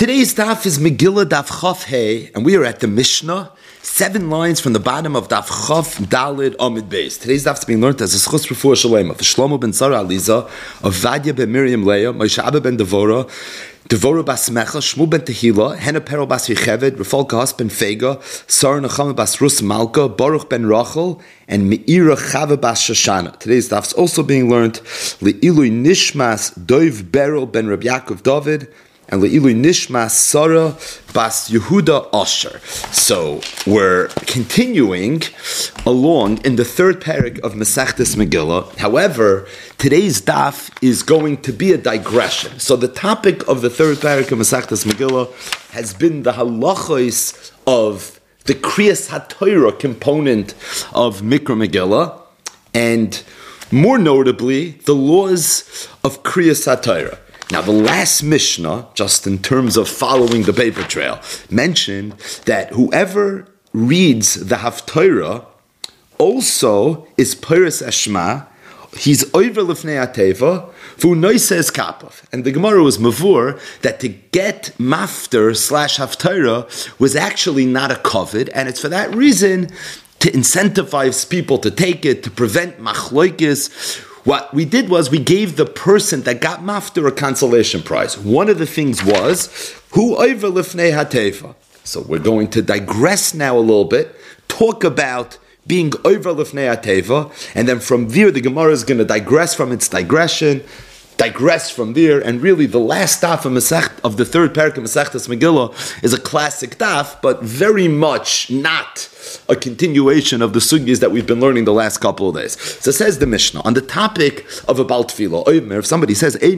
Today's daf is Megillah Daf Chaf Hey, and we are at the Mishnah, 7 lines from the bottom of Daf Chaf Dalid Amid Beis. Today's daf is being learned as a Schus Refuah Shalema of Shlomo ben Sarah Aliza, of Vadia ben Miriam Leah, Moshe Abba ben Devora bas Mecha, Shmuel ben Tehila, Hena Pero bas Yecheved, Rafal Kahas ben Fega, Sarah Nechama bas Rus Malka, Baruch ben Rachel, and Meira Chava bas Shoshana. Today's daf is also being learned Le'ilui Nishmas Dov Beryl ben Rabbi Yaakov David, and Le'ilui Nishmas Sarah bas Yehuda Asher. So we're continuing along in the third parak of Masechtas Megillah. However, today's daf is going to be a digression. So the topic of the third parak of Masechtas Megillah has been the halachos of the Kriyas HaTorah component of Mikra Megillah, and more notably, the laws of Kriyas HaTorah. Now, the last Mishnah, just in terms of following the paper trail, mentioned that whoever reads the Haftorah also is Piras Eshma, he's over Lifnei Ateva, Vu Noises Kapav. And the Gemara was mavur that to get Mafter / Haftorah was actually not a covet, and it's for that reason to incentivize people to take it, to prevent machloikis. What we did was we gave the person that got mafter a consolation prize. One of the things was, who over lifnei hateva. So we're going to digress now a little bit, talk about being over lifnei hateva, and then from there the Gemara is going to digress from its digression, digress from there, and really the last daf of the third parak of Masechtas Megillah is a classic daf, but very much not a continuation of the sugyas that we've been learning the last couple of days. So says the Mishnah, on the topic of a Baal Tefillah, if somebody says, I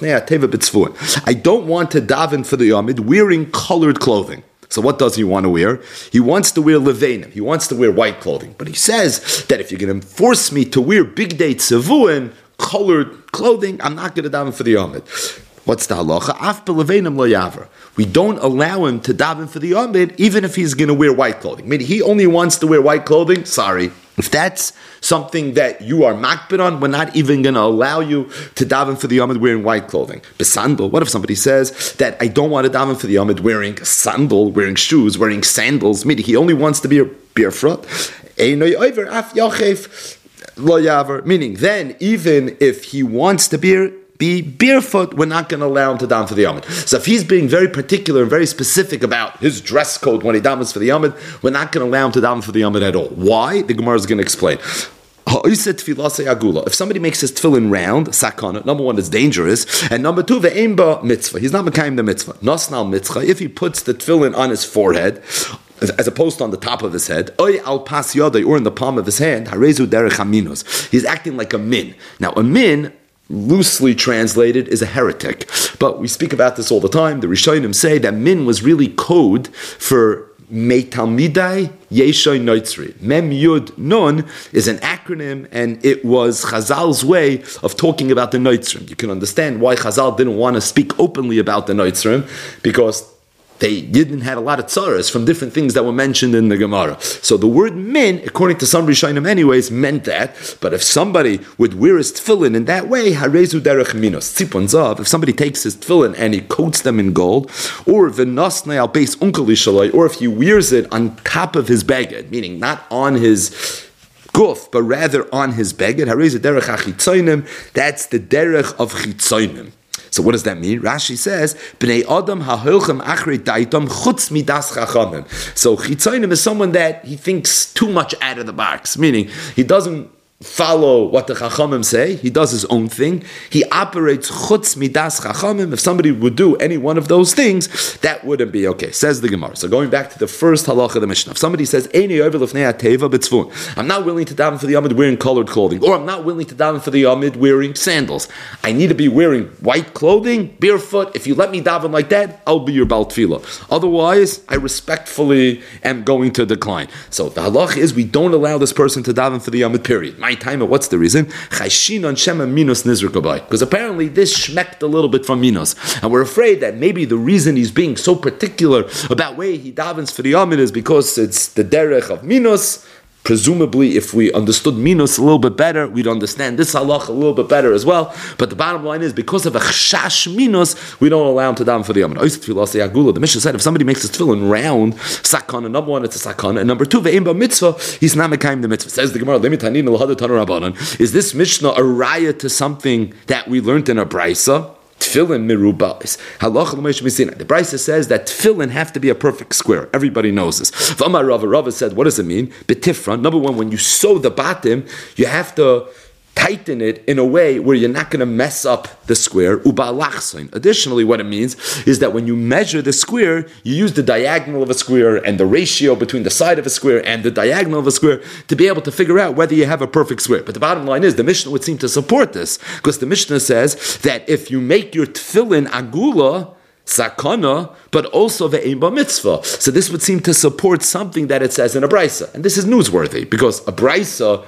don't want to daven for the Yomid wearing colored clothing. So what does he want to wear? He wants to wear levanim. He wants to wear white clothing. But he says that if you're going to force me to wear big day tzevuin, colored clothing, I'm not going to daven for the Yomid. What's the halacha? Af b'levanim lo yaver. We don't allow him to daven for the Yomid even if he's going to wear white clothing. Meaning he only wants to wear white clothing. Sorry. If that's something that you are makbid on, we're not even going to allow you to daven for the Yomid wearing white clothing. Besandal, what if somebody says that I don't want to daven for the Yomid wearing a sandal, wearing shoes, wearing sandals, meaning he only wants to be barefoot? Meaning then, even if he wants to be barefoot, we're not going to allow him to daven for the Yomid. So if he's being very particular and very specific about his dress code when he davens for the Yomid, we're not going to allow him to daven for the Yomid at all. Why? The Gemara is going to explain. If somebody makes his tefillin round, sakana, number one, it's dangerous, and number two, ve'emba mitzvah. He's not mekayim the mitzvah. Nasnal mitzvah, if he puts the tefillin on his forehead, as opposed to on the top of his head, or in the palm of his hand, harezu derech haminos. He's acting like a min. Now, a min, loosely translated, is a heretic. But we speak about this all the time. The Rishonim say that min was really code for Meitalmidai Yeshoy Noitzri. Mem Yud Nun is an acronym, and it was Chazal's way of talking about the Noitzrim. You can understand why Chazal didn't want to speak openly about the Noitzrim, because they didn't have a lot of tzaras from different things that were mentioned in the Gemara. So the word min, according to some Rishonim anyways, meant that. But if somebody would wear his tefillin in that way, harezu derech minos. Tzipon zav, if somebody takes his tefillin and he coats them in gold, or v'nasnei al beis unkali shalai, or if he wears it on top of his beged, meaning not on his guf, but rather on his beged, harezu derech achitzoinim, that's the derech of chitzoinim. So what does that mean? Rashi says, Bnei Adam ha'holchem achrei daitam chutz midas chachamim. So chitzonim is someone that he thinks too much out of the box, meaning he doesn't follow what the chachamim say, he does his own thing, he operates chutz midas chachamim. If somebody would do any one of those things, that wouldn't be okay, says the Gemara. So going back to the first halacha of the Mishnah, if somebody says, Eini over lifnei hateva b'tzvun, I'm not willing to daven for the Yomid wearing colored clothing, or I'm not willing to daven for the Yomid wearing sandals, I need to be wearing white clothing, barefoot. If you let me daven like that, I'll be your Baal Tefillah. Otherwise, I respectfully am going to decline. So the halacha is we don't allow this person to daven for the Yomid, period. Time, what's the reason? Because apparently this shmecked a little bit from minos, and we're afraid that maybe the reason he's being so particular about way he davens for the Yomid is because it's the derech of minos, Presumably, if we understood minus a little bit better, we'd understand this halacha a little bit better as well. But the bottom line is, because of a chashash minus, we don't allow him to daven for the Yom. The Mishnah said, if somebody makes his tefillin round, sakana, number one, it's a sakana, and number two, ve'im ba mitzvah, he's not mekayim the mitzvah. Says the Gemara, is this Mishnah a raya to something that we learned in a brisa? Tefillin mirubais. Halacha l'meish misina. The brisa says that tefillin have to be a perfect square. Everybody knows this. V'amar Rava said, what does it mean? Betifra. Number one, when you sew the bottom, you have to tighten it in a way where you're not going to mess up the square. Additionally, what it means is that when you measure the square, you use the diagonal of a square and the ratio between the side of a square and the diagonal of a square to be able to figure out whether you have a perfect square. But the bottom line is, the Mishnah would seem to support this, because the Mishnah says that if you make your tefillin agula, sakana, but also ve'ein ba mitzvah. So this would seem to support something that it says in a brisa. And this is newsworthy, because a brisa,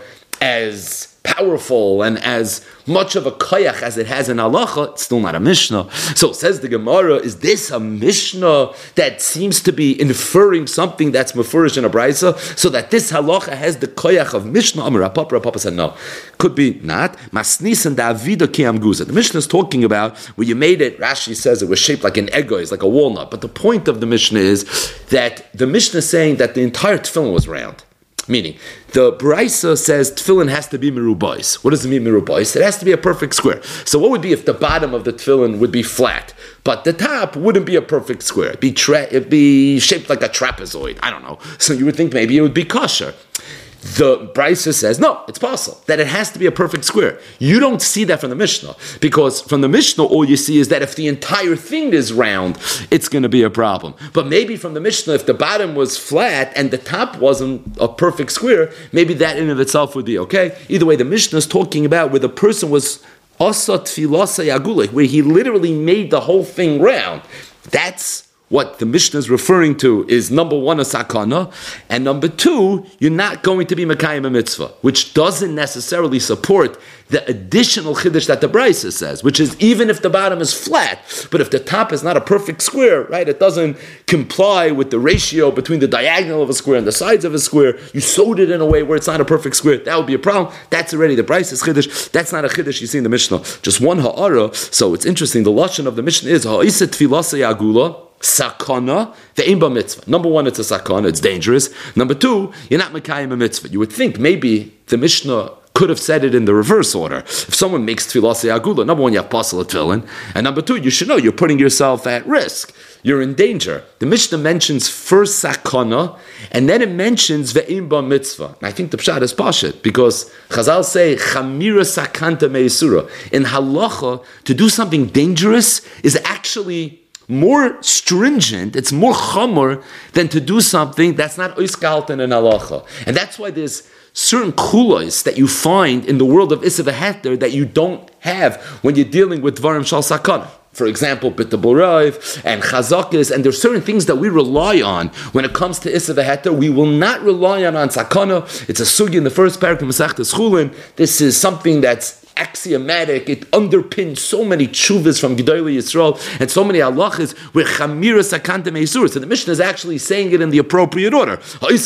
as powerful and as much of a koyach as it has in halacha, it's still not a Mishnah. So says the Gemara, is this a Mishnah that seems to be inferring something that's mefurish in a brisa, so that this halacha has the koyach of Mishnah? Papa said no. Could be not. Masnis and Davida Kiam Guza. The Mishnah is talking about where you made it, Rashi says it was shaped like an egois, like a walnut. But the point of the Mishnah is that the Mishnah is saying that the entire tefillin was round. Meaning, the Brisa says tefillin has to be merubais. What does it mean merubais? It has to be a perfect square. So what would be if the bottom of the tefillin would be flat, but the top wouldn't be a perfect square? It'd be shaped like a trapezoid. I don't know. So you would think maybe it would be kosher. The Brisa says, no, it's possible, that it has to be a perfect square. You don't see that from the Mishnah, because from the Mishnah, all you see is that if the entire thing is round, it's going to be a problem. But maybe from the Mishnah, if the bottom was flat and the top wasn't a perfect square, maybe that in of itself would be okay. Either way, the Mishnah is talking about where the person was asa tfilasa yagulik, where he literally made the whole thing round. That's what the Mishnah is referring to, is number one, a sakana, and number two, you're not going to be mekayim a mitzvah, which doesn't necessarily support the additional chiddush that the Brisa says, which is even if the bottom is flat, but if the top is not a perfect square, right, it doesn't comply with the ratio between the diagonal of a square and the sides of a square, you sewed it in a way where it's not a perfect square, that would be a problem. That's already the Brisa's chiddush. That's not a chiddush you see in the Mishnah. Just one ha'ara. So it's interesting, the lashon of the Mishnah is ha'isa tfilasa yagula sakana ve'ein ba mitzvah. Number one, it's a sakana, it's dangerous. Number two, you're not mekayim a mitzvah. You would think maybe the Mishnah could have said it in the reverse order. If someone makes tefillah agula, number one, you have pasal tefillin, and number two, you should know you're putting yourself at risk. You're in danger. The Mishnah mentions first sakana, and then it mentions ve'im ba mitzvah. And I think the pshat is pashit, because Chazal say chamira sakanta meisura. In halacha, to do something dangerous is actually more stringent, it's more chamor than to do something that's not oiskalten in halacha. And that's why there's certain kulos that you find in the world of Issa v'Heter that you don't have when you're dealing with Dvarim Shal Sakana. For example, B'tabul Rav and Chazakis, and there's certain things that we rely on when it comes to Issa v'Heter. We will not rely on Sakana. It's a sugi in the first parak of Masechtas Chulin. This is something that's axiomatic. It underpins so many tshuvas from Gedolei Yisrael and so many halachas where chamira sakanta meisur. So the Mishnah is actually saying it in the appropriate order.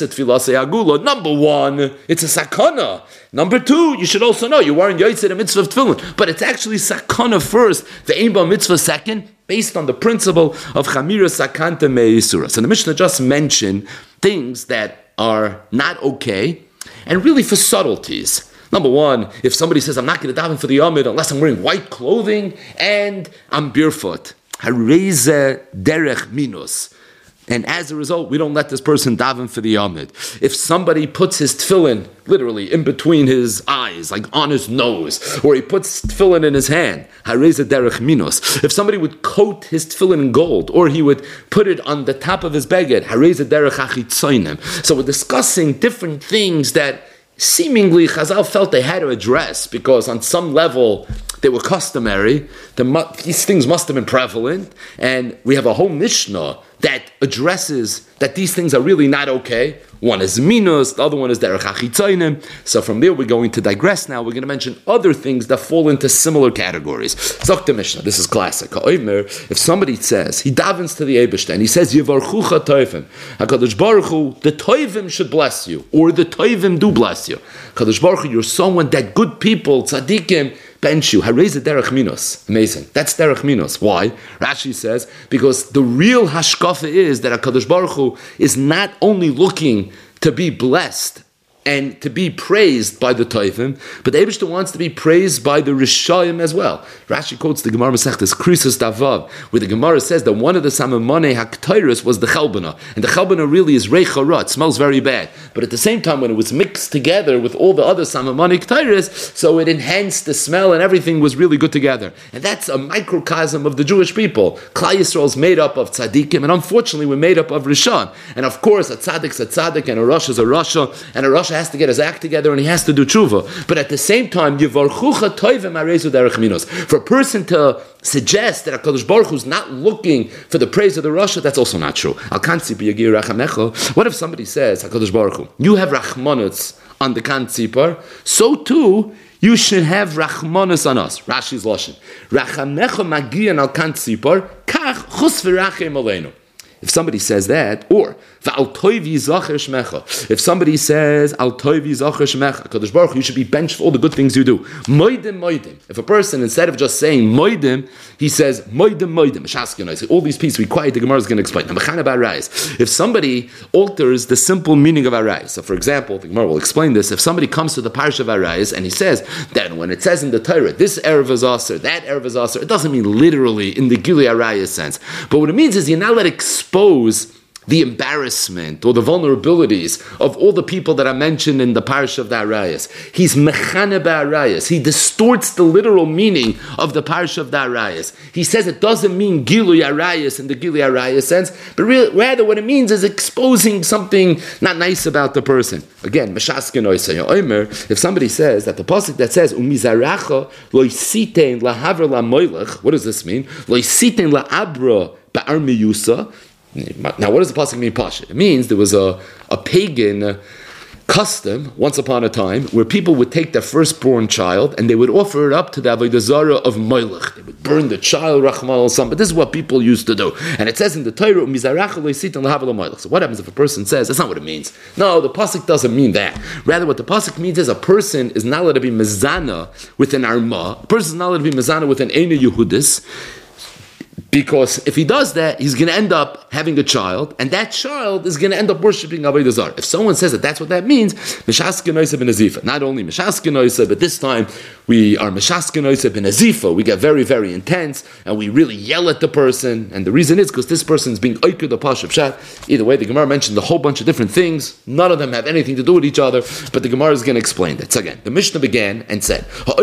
Number one, it's a sakana. Number two, you should also know you aren't yotzei a mitzvah of tefillin, but it's actually sakana first, the ein ba mitzvah second, based on the principle of chamira sakanta meisura. So the Mishnah just mentioned things that are not okay, and really for subtleties. Number one, if somebody says, I'm not going to daven for the Yomid unless I'm wearing white clothing and I'm barefoot. Hareze derech minus. And as a result, we don't let this person daven for the Yomid. If somebody puts his tefillin literally in between his eyes, like on his nose, or he puts tefillin in his hand, hareze derech minus. If somebody would coat his tefillin in gold, or he would put it on the top of his beged, hareze derech achitzoinem. So we're discussing different things that seemingly Chazal felt they had to address because on some level they were customary. These things must have been prevalent, and we have a whole Mishnah that addresses that these things are really not okay. one is minus, the other one is derech achitzainim. So from there we're going to digress now. We're going to mention other things that fall into similar categories. Zok the Mishnah, this is classic. If somebody says, he davens to the Eibishter and he says, Yivarchucha toivim, HaKadosh Baruch Hu, the toivim should bless you, or the toivim do bless you. HaKadosh Baruch Hu, you're someone that good people, tzaddikim, bench you. Hareze derech minos. Amazing. That's derech minos. Why? Rashi says, because the real hashkafa is that HaKadosh Baruch Hu is not only looking to be blessed and to be praised by the Toivim, but the Eibishter wants to be praised by the Rishayim as well. Rashi quotes the Gemara Masechtas Krisus Davav, where the Gemara says that one of the Samamane Haktairis was the Chalbana, and the Chalbana really is Reichara, it smells very bad. But at the same time, when it was mixed together with all the other Samamane Haktairis, so it enhanced the smell and everything was really good together. And that's a microcosm of the Jewish people. Klal Yisrael is made up of tzaddikim, and unfortunately we're made up of Rishon. And of course, a tzaddik's a tzaddik, and a Rosh is a Rasha, and a Rasha has to get his act together and he has to do tshuva. But at the same time, Yivarchucha toivim harezu derech minos. For a person to suggest that HaKadosh Baruch Hu is not looking for the praise of the Rasha, that's also not true. What if somebody says, HaKadosh Baruch Hu, you have rachmanus on the kan tzipar, so too you should have rachmanus on us. Rashi's lashon. Rachamecha magian al kan tzipar, kach chus v'rachem aleinu. If somebody says that, or if somebody says Al Toivi Zacher Shmecha, Kadosh Baruch Hu, you should be benched for all the good things you do. Moidim, moidim. If a person, instead of just saying moidim, he says moidim, moidim. All these pieces, we quiet, the Gemara is going to explain. If somebody alters the simple meaning of Arayis, so for example, the Gemara will explain this, if somebody comes to the Parsha of Arayis and he says that when it says in the Torah, this Erev is Aser, that Erev is Aser, it doesn't mean literally in the Gili Arayis sense. But what it means is you're not let expose the embarrassment or the vulnerabilities of all the people that are mentioned in the parsha of the Arayas. He's mechane ba'arayas. He distorts the literal meaning of the parsha of the Arayas. He says it doesn't mean Gilui Arayas in the Gilui Arayas sense, but rather what it means is exposing something not nice about the person. Again, if somebody says that the pasuk that says umizaracha loisitein lahaver lamoilech, what does this mean? Loisitein laabra ba'ar miyusa. Now, what does the pasuk mean, Pasha? It means there was a pagan custom once upon a time where people would take their firstborn child and they would offer it up to the Avodah Zarah of Moilech. They would burn the child, Rachman al-Sam. But this is what people used to do. And it says in the Torah, so what happens if a person says, that's not what it means. No, the pasuk doesn't mean that. Rather, what the pasuk means is a person is not allowed to be mezana with an arma. A person is not allowed to be mezana with an Eina Yehudis. Because if he does that, he's going to end up having a child, and that child is going to end up worshipping Avodah Zarah. If someone says that that's what that means, Meshasken Oiseh ben Azifa. Not only Meshasken Oiseh, but this time we are Meshasken Oiseh ben Azifa. We get very, very intense, and we really yell at the person. And the reason is because this person is being Oiked the Pashup Shat. Either way, the Gemara mentioned a whole bunch of different things. None of them have anything to do with each other, but the Gemara is going to explain that. So again, the Mishnah began and said,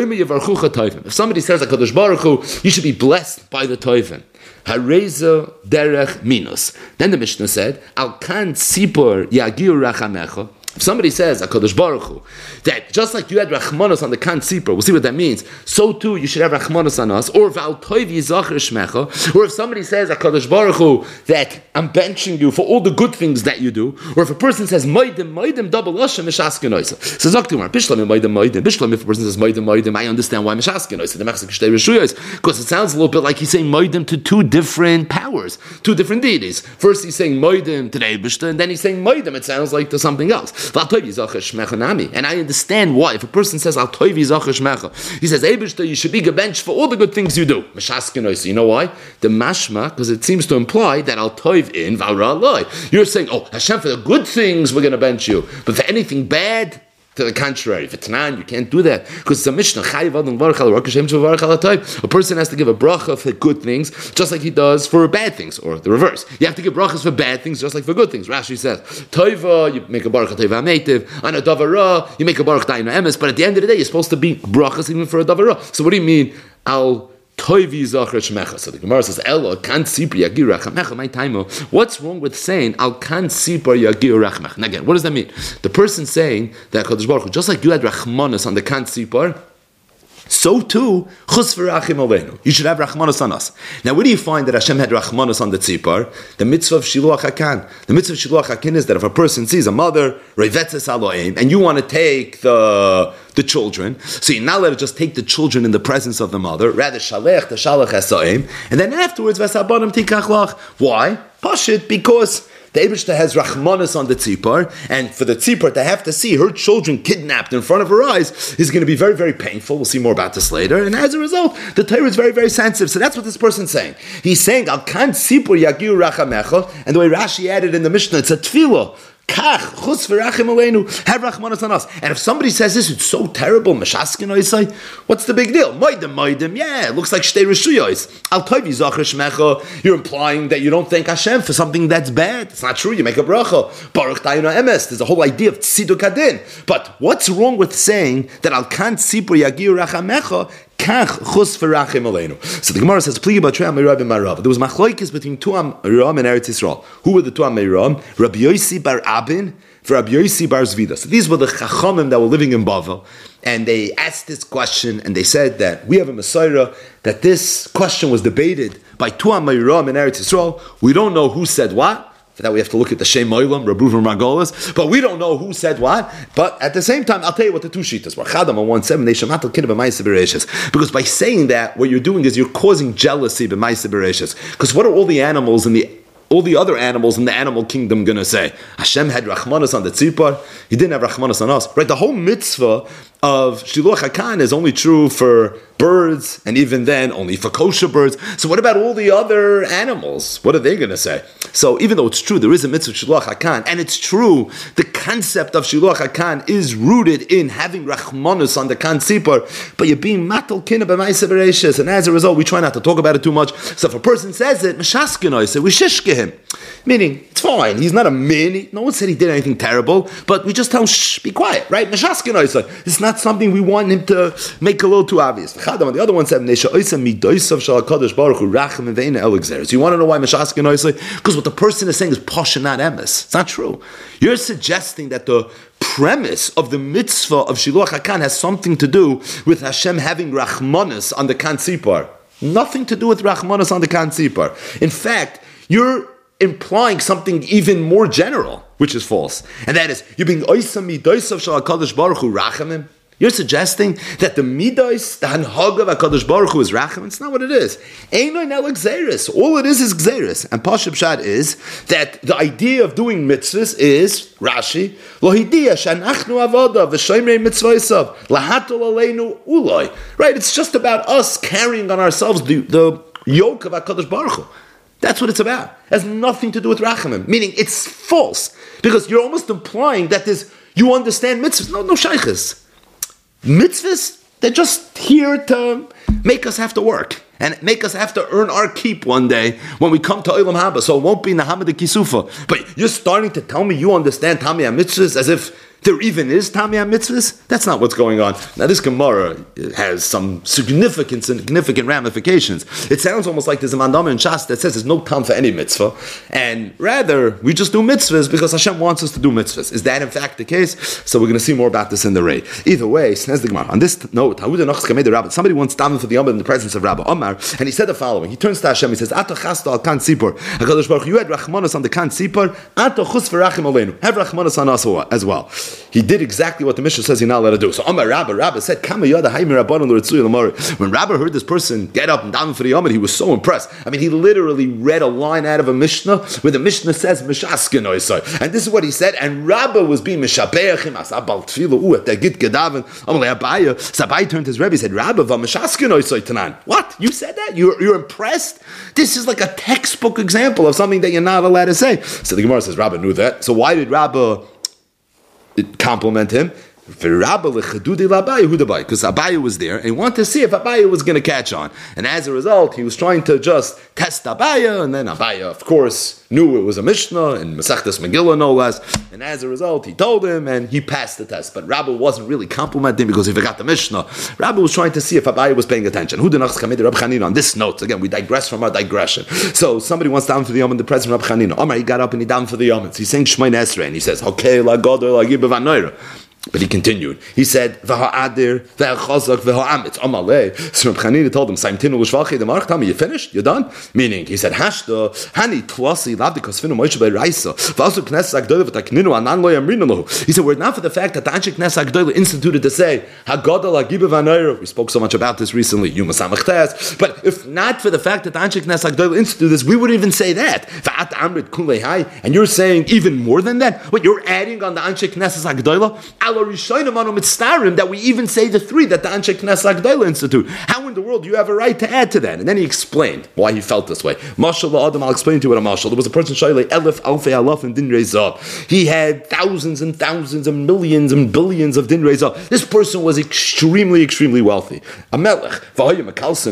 if somebody says HaKadosh Baruch Hu, you should be blessed by the Toivim. Hareza derech minus. Then the Mishnah said, Al kan tzipor yagir rachamecha. If somebody says, HaKadosh Baruch Hu, that just like you had Rachmanos on the Kan Tzipor, we'll see what that means, so too you should have Rachmanos on us, or Val Toivi Zacher Shmecha, or if somebody says, HaKadosh Baruch Hu, that I'm benching you for all the good things that you do, or if a person says, Moidim, double Lashem, Meshasken Oiseh. So Zaktimar, Bishlam, Moidim, if a person says, Moidim, I understand why Meshasken Oiseh, the Mechzik Shtei Rishuyos, because it sounds a little bit like he's saying Moidim to two different powers, two different deities. First he's saying Moidim to the Eibishter, and then he's saying Moidim, it sounds like to something else. And I understand why. If a person says Al Toivi Zacher Shmecha, he says Eibishter, you should be gebenched for all the good things you do. You know why? The mashma, because it seems to imply that Al Toiv in Valra Loi. You're saying, oh Hashem, for the good things we're going to bench you, but for anything bad, to the contrary, for Tanan, you can't do that. Because it's a Mishnah. A person has to give a bracha for good things, just like he does for bad things, or the reverse. You have to give brachas for bad things, just like for good things. Rashi says, Toiva, you make a baruch Toiva Meitiv, and a Davara, you make a baruch Daina Emes, but at the end of the day, you're supposed to be brachas even for a Davara. So what do you mean? Toivi Zacher Shmecha. So the Gemara says, Elo, kan sipur yagir rachamecha, my taimo. What's wrong with saying, Al kan sipur yagir rachamecha? Now again, what does that mean? The person saying that HaKadosh Baruch Hu, just like you had Rachmanis on the kan sipur, so too, chus v'rachim aleinu. You should have rachmanos on us. Now, where do you find that Hashem had rachmanos on the tzipar? The mitzvah of shiluach hakan. The mitzvah of shiluach hakan is that if a person sees a mother, revetzes aloim, and you want to take the children, so you're not allowed to just take the children in the presence of the mother, rather shalech the shalach esaim, and then afterwards v'sabanim tikach lach. Why? Pashit, because the Eibishter has rachmanis on the tzipar, and for the tzipar to have to see her children kidnapped in front of her eyes is going to be very, very painful. We'll see more about this later. And as a result, the Torah is very, very sensitive. So that's what this person's saying. He's saying, Al kan tzipur yagiu rachamecha, and the way Rashi added in the Mishnah, it's a tefillah. Kach, chus v'rachim aleinu, have rachmanos on us. And if somebody says this, it's so terrible, meshaskin oisai, what's the big deal? Moidim, yeah, it looks like shtei reshuyos. Al toiv yizachar shmecha, you're implying that you don't thank Hashem for something that's bad. It's not true, you make a bracha. Baruch ta'inu emes, there's a whole idea of tziduk adin. But what's wrong with saying that al kan tzipur yagiu rachamecha, kach chus v'rachim aleinu? So the Gemara says, Pli b'trei Amirab and Marav. There was machlokes between two Amiram and Eretz Yisrael. Who were the two Amiram? Rabbi Yosi bar Abin for Rabbi Yosi bar Zvida. So these were the Chachamim that were living in Bavel, and they asked this question, and they said that we have a Messiah, that this question was debated by two Amiram in Eretz Yisrael. We don't know who said what. For that we have to look at the Shem Oilam, Rabbi Reuven Margolis, but we don't know who said what. But at the same time, I'll tell you what the two shitas were. Chadam on 1:7, because by saying that, what you're doing is you're causing jealousy b'maisa bereishis. Because what are all the animals and all the other animals in the animal kingdom going to say? Hashem had rachmanos on the tzipar, He didn't have rachmanos on us. Right? The whole mitzvah of shiluach hakan is only true for birds, and even then only for kosher birds. So what about all the other animals? What are they going to say? So even though it's true, there is a mitzvah of shiluach hakan, and it's true, the concept of shiluach hakan is rooted in having rachmanos on the kan tzipar, but you're being matal kina b'maisa bereishis, and as a result, we try not to talk about it too much. So if a person says it, meshaskinoi, so we shishke him. Meaning, it's fine, he's not a min, no one said he did anything terrible, but we just tell him, shh, be quiet, right? Meshaskinoi, so it's not something we want him to make a little too obvious. The other one said, you want to know why meshaskin oisai? Because what the person is saying is pasha, not emes. It's not true. You're suggesting that the premise of the mitzvah of shiluach hakan has something to do with Hashem having rachmanis on the kan tzipar. Nothing to do with rachmanis on the kan tzipar. In fact, you're implying something even more general, which is false. And that is, you're being oisam midoisav shal HaKadosh Baruch Hu rachamim. You're suggesting that the midos, the hanhag of HaKadosh Baruch Hu is racham. It's not what it is. Einoin el gzeris. All it is gzeris. And Pashup Shad is that the idea of doing mitzvahs is, Rashi, lo hidiya shanachnu avoda v'shoimrei mitzvahsav lahatul aleinu uloi. Right? It's just about us carrying on ourselves the yoke of HaKadosh Baruch Hu. That's what it's about. It has nothing to do with rachamim. Meaning, it's false. Because you're almost implying that you understand mitzvahs. No shaykhis. Mitzvahs, they're just here to make us have to work and make us have to earn our keep one day when we come to Olam Haba. So it won't be Nahamad Kisufa. But you're starting to tell me you understand Tamiyah Mitzvahs as if there even is Tamiyah Mitzvahs? That's not what's going on. Now this Gemara has some significant ramifications. It sounds almost like there's a mandama in Shas that says there's no time for any mitzvah, and rather we just do mitzvahs because Hashem wants us to do mitzvahs. Is that in fact the case? So we're going to see more about this in the Ray. Either way, says the Gemara. On this note, somebody once davened for the Yom in the presence of Rabbi Omar, and he said the following. He turns to Hashem, he says, Ato chasta al kan tzipor. HaKadosh Baruch Hu, you had rachmanos on the kan tzipor. Ato chus v'rachim aleinu. Have rachmanos on us as well. He did exactly what the Mishnah says he's not allowed to do. So Amar Rabba said, Kama yada haymi rabbanon l'ritzuy l'mari. When Rabba heard this person get up and daven for the Yom, he was so impressed. I mean, he literally read a line out of a Mishnah where the Mishnah says, Meshaskin oisai. And this is what he said, and Rabba was being Meshabeach him, Asabal tefillah, at the git gedaven, Amalei Abaya. So Abaya turned to his Rebbe, he said, Rabba, Meshaskin oisai tanan. What? You said that? You're impressed? This is like a textbook example of something that you're not allowed to say. So the Gemara says, Rabba knew that. So why did Rabba compliment him? Because Abaya was there and he wanted to see if Abaya was going to catch on, and as a result he was trying to just test Abaya, and then Abaya of course knew it was a Mishnah and Masechtas Megillah no less, and as a result he told him and he passed the test. But Rabba wasn't really complimenting because he forgot the Mishnah. Rabba was trying to see if Abaya was paying attention. On this note, again we digress from our digression. So somebody wants down for the Yom in the presence of Rabbi Chanina. Omar, he got up and he down for the Yom. He's saying Shmoyne Esrei and he says, okay, la Godol la Gibev Anoira. But he continued. He said, "V'ha'adir, v'ha'chazak, v'ha'amitz." Amalei. So Reb Chanina told him, "Saimtinu l'shvachi demarch." Tell me, you finished? You're done? Meaning, he said, "Hashda hani tlasi lavdikas finu Moshe be'raisa v'asu knesses agdola v'takninu anan lo yamrinu lahu." He said, "Were it not for the fact that the Anshe Knesses Agdola instituted to say Hagadol Hagiba V'Anoira," we spoke so much about this recently, Yuma Samachtes. But if not for the fact that the Anshe Knesses Agdola instituted this, we wouldn't even say that. V'at amrit kulei hai, and you're saying even more than that. What you're adding on the Anshe Knesses Agdola? That we even say the three that the Anshe Knesses Agdola Institute. How in the world do you have a right to add to that? And then he explained why he felt this way. Mashal Adam, I'll explain to you what a mashal. There was a person Shayle Elif Alfei Alaf and Din Rezav. He had thousands and thousands and millions and billions of Din Rezav. This person was extremely, extremely wealthy. A melech. The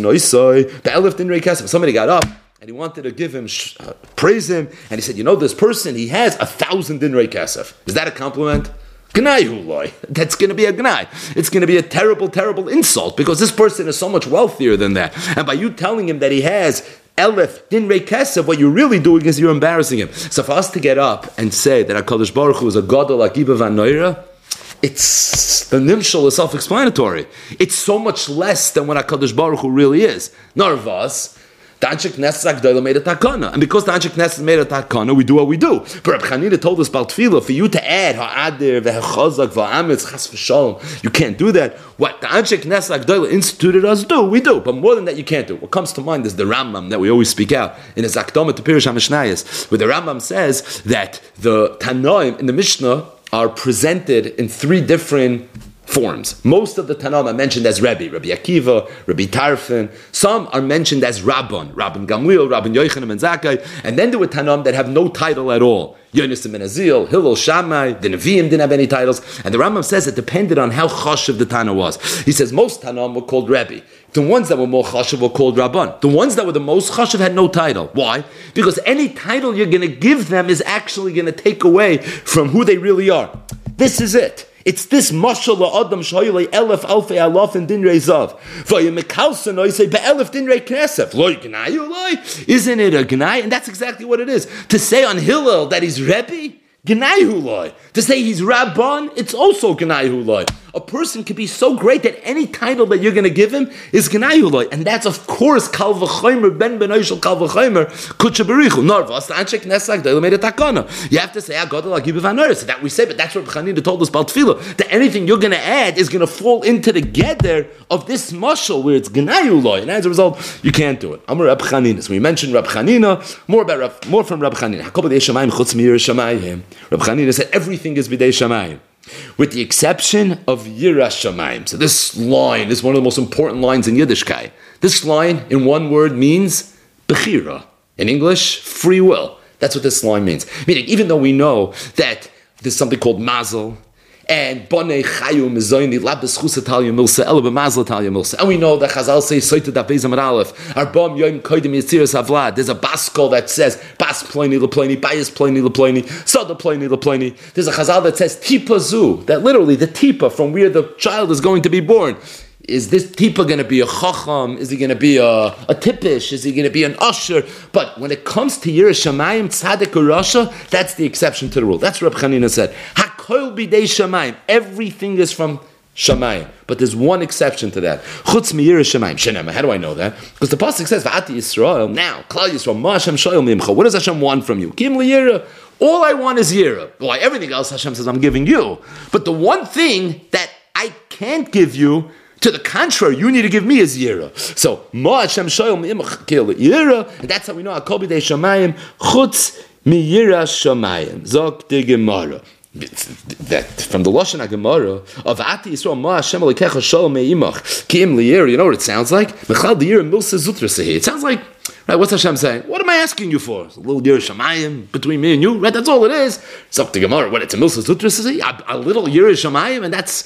Elif Din Rezav. Somebody got up and he wanted to give him, praise him, and he said, "You know, this person, he has 1,000 dinrei kesef." Is that a compliment? Gnai huloi. That's going to be a gnai. It's going to be a terrible, terrible insult, because this person is so much wealthier than that. And by you telling him that he has Elef dinrei kesef, what you're really doing is you're embarrassing him. So for us to get up and say that HaKadosh Baruch Hu is a Gadol Hagiba V'Anoira, it's, the nimshal is self-explanatory. It's so much less than what HaKadosh Baruch Hu really is. Narvas, the Anshe Knesses Agdola made a takana, and because the Anshe Knesses made a takana, we do what we do. But Reb Chanina told us about tefillah, for you to add ha'adir v'hachazak v'amitz chas v'shalom, you can't do that. What the Anshe Knesses Agdola instituted us do, we do. But more than that, you can't do. What comes to mind is the Rambam that we always speak out in his Akdama to Pirush HaMishnayos, where the Rambam says that the Tanoim in the Mishnah are presented in three different forms. Most of the Tanaim are mentioned as Rabbi Akiva, Rabbi Tarfon. Some are mentioned as Rabban Gamliel, Rabban Yochanan and Zakkai. And then there were Tanaim that have no title at all. Yonis ben Azil, Hillel, Shammai, the Nevi'im didn't have any titles. And the Rambam says it depended on how chashuv the Tana was. He says most Tanaim were called Rabbi. The ones that were more chashuv were called Rabban. The ones that were the most chashuv had no title. Why? Because any title you're going to give them is actually going to take away from who they really are. This is it. It's this mashal Adam Shoyle Elef Alfei Alaf and Din Rezav. Vayimekalson I say be'elef Din Rei Knesef. Lo Gnai Ulai. Isn't it a Gnai? And that's exactly what it is. To say on Hillel that he's Rebbe, Gnai Hulai. To say he's Rabban, it's also Gnai Hulai. A person can be so great that any title that you're going to give him is Gnai Hulai. And that's of course Kal V'Chomer, Ben Oishel Kal V'Chomer, Kutsha Berichu. Narvas, the Anshe Knesses Agdola made a takana. You have to say, Agadol Hagiba V'Anoira. So that we say, but that's what Chanina told us about Tefillah. That anything you're going to add is going to fall into the gather of this mashal where it's Gnai Hulai. And as a result, you can't do it. Amar Reb Chanina. So we mentioned Reb Chanina, more from Reb Chanina. Hakol b'dei Shamayim chutz mi'yirei Shamayim. Reb Chanina said everything is b'dei Shamayim, with the exception of Yiras Shamayim. So this line is one of the most important lines in Yiddishkeit. This line, in one word, means Bechira. In English, free will. That's what this line means. Meaning, even though we know that there's something called Mazel, and Bonei Chayu Mizoyni Labes Chusatalia Milsa Ela B'Mazel Talia Milsa, and we know that Chazal says Soita Da Beis Amar Aleph Arbam Yom Kodim Yitziras Havlad. There's a baskol that says Bas Ploni LePloni, Bayis Ploni LePloni, Sada Ploni LePloni. There's a Chazal that says Tipa Zu, that literally the Tipa from where the child is going to be born. Is this Tipa going to be a Chacham? Is he going to be a Tippish? Is he going to be an Usher? But when it comes to Yiras Shamayim, Tzaddik or Rasha, that's the exception to the rule. That's what Reb Chanina said. Hakol b'dei Shamayim. Everything is from Shamayim. But there's one exception to that. Chutz mi Yiras Shamayim. Shenema. How do I know that? Because the pasuk says, V'ati Yisrael. Now, Klal Yisrael, Ma Hashem shoyel mimcha. What does Hashem want from you? Kim liyira. All I want is Yira. Why? Everything else Hashem says I'm giving you. But the one thing that I can't give you, to the contrary, you need to give me a zira. So, Ma Hashem shoyel mi'imach kil yira, and that's how we know Hakol b'dei Shamayim chutz mi Yiras Shamayim. Zok de Gemara. That from the Lashon HaGemara of Ati Yisrael Ma Hashem Elokecha Shalom Me'imach Ki'im Liyir. You know what it sounds like? Mechal Liyir Milsa Zutra Sehi. It sounds like, right, what's Hashem saying? What am I asking you for? It's a little Yiras Shamayim between me and you, right? That's all it is. Zok de Gemara. What, it's a Milsa Zutra Sehi? A little Yiras Shamayim, and that's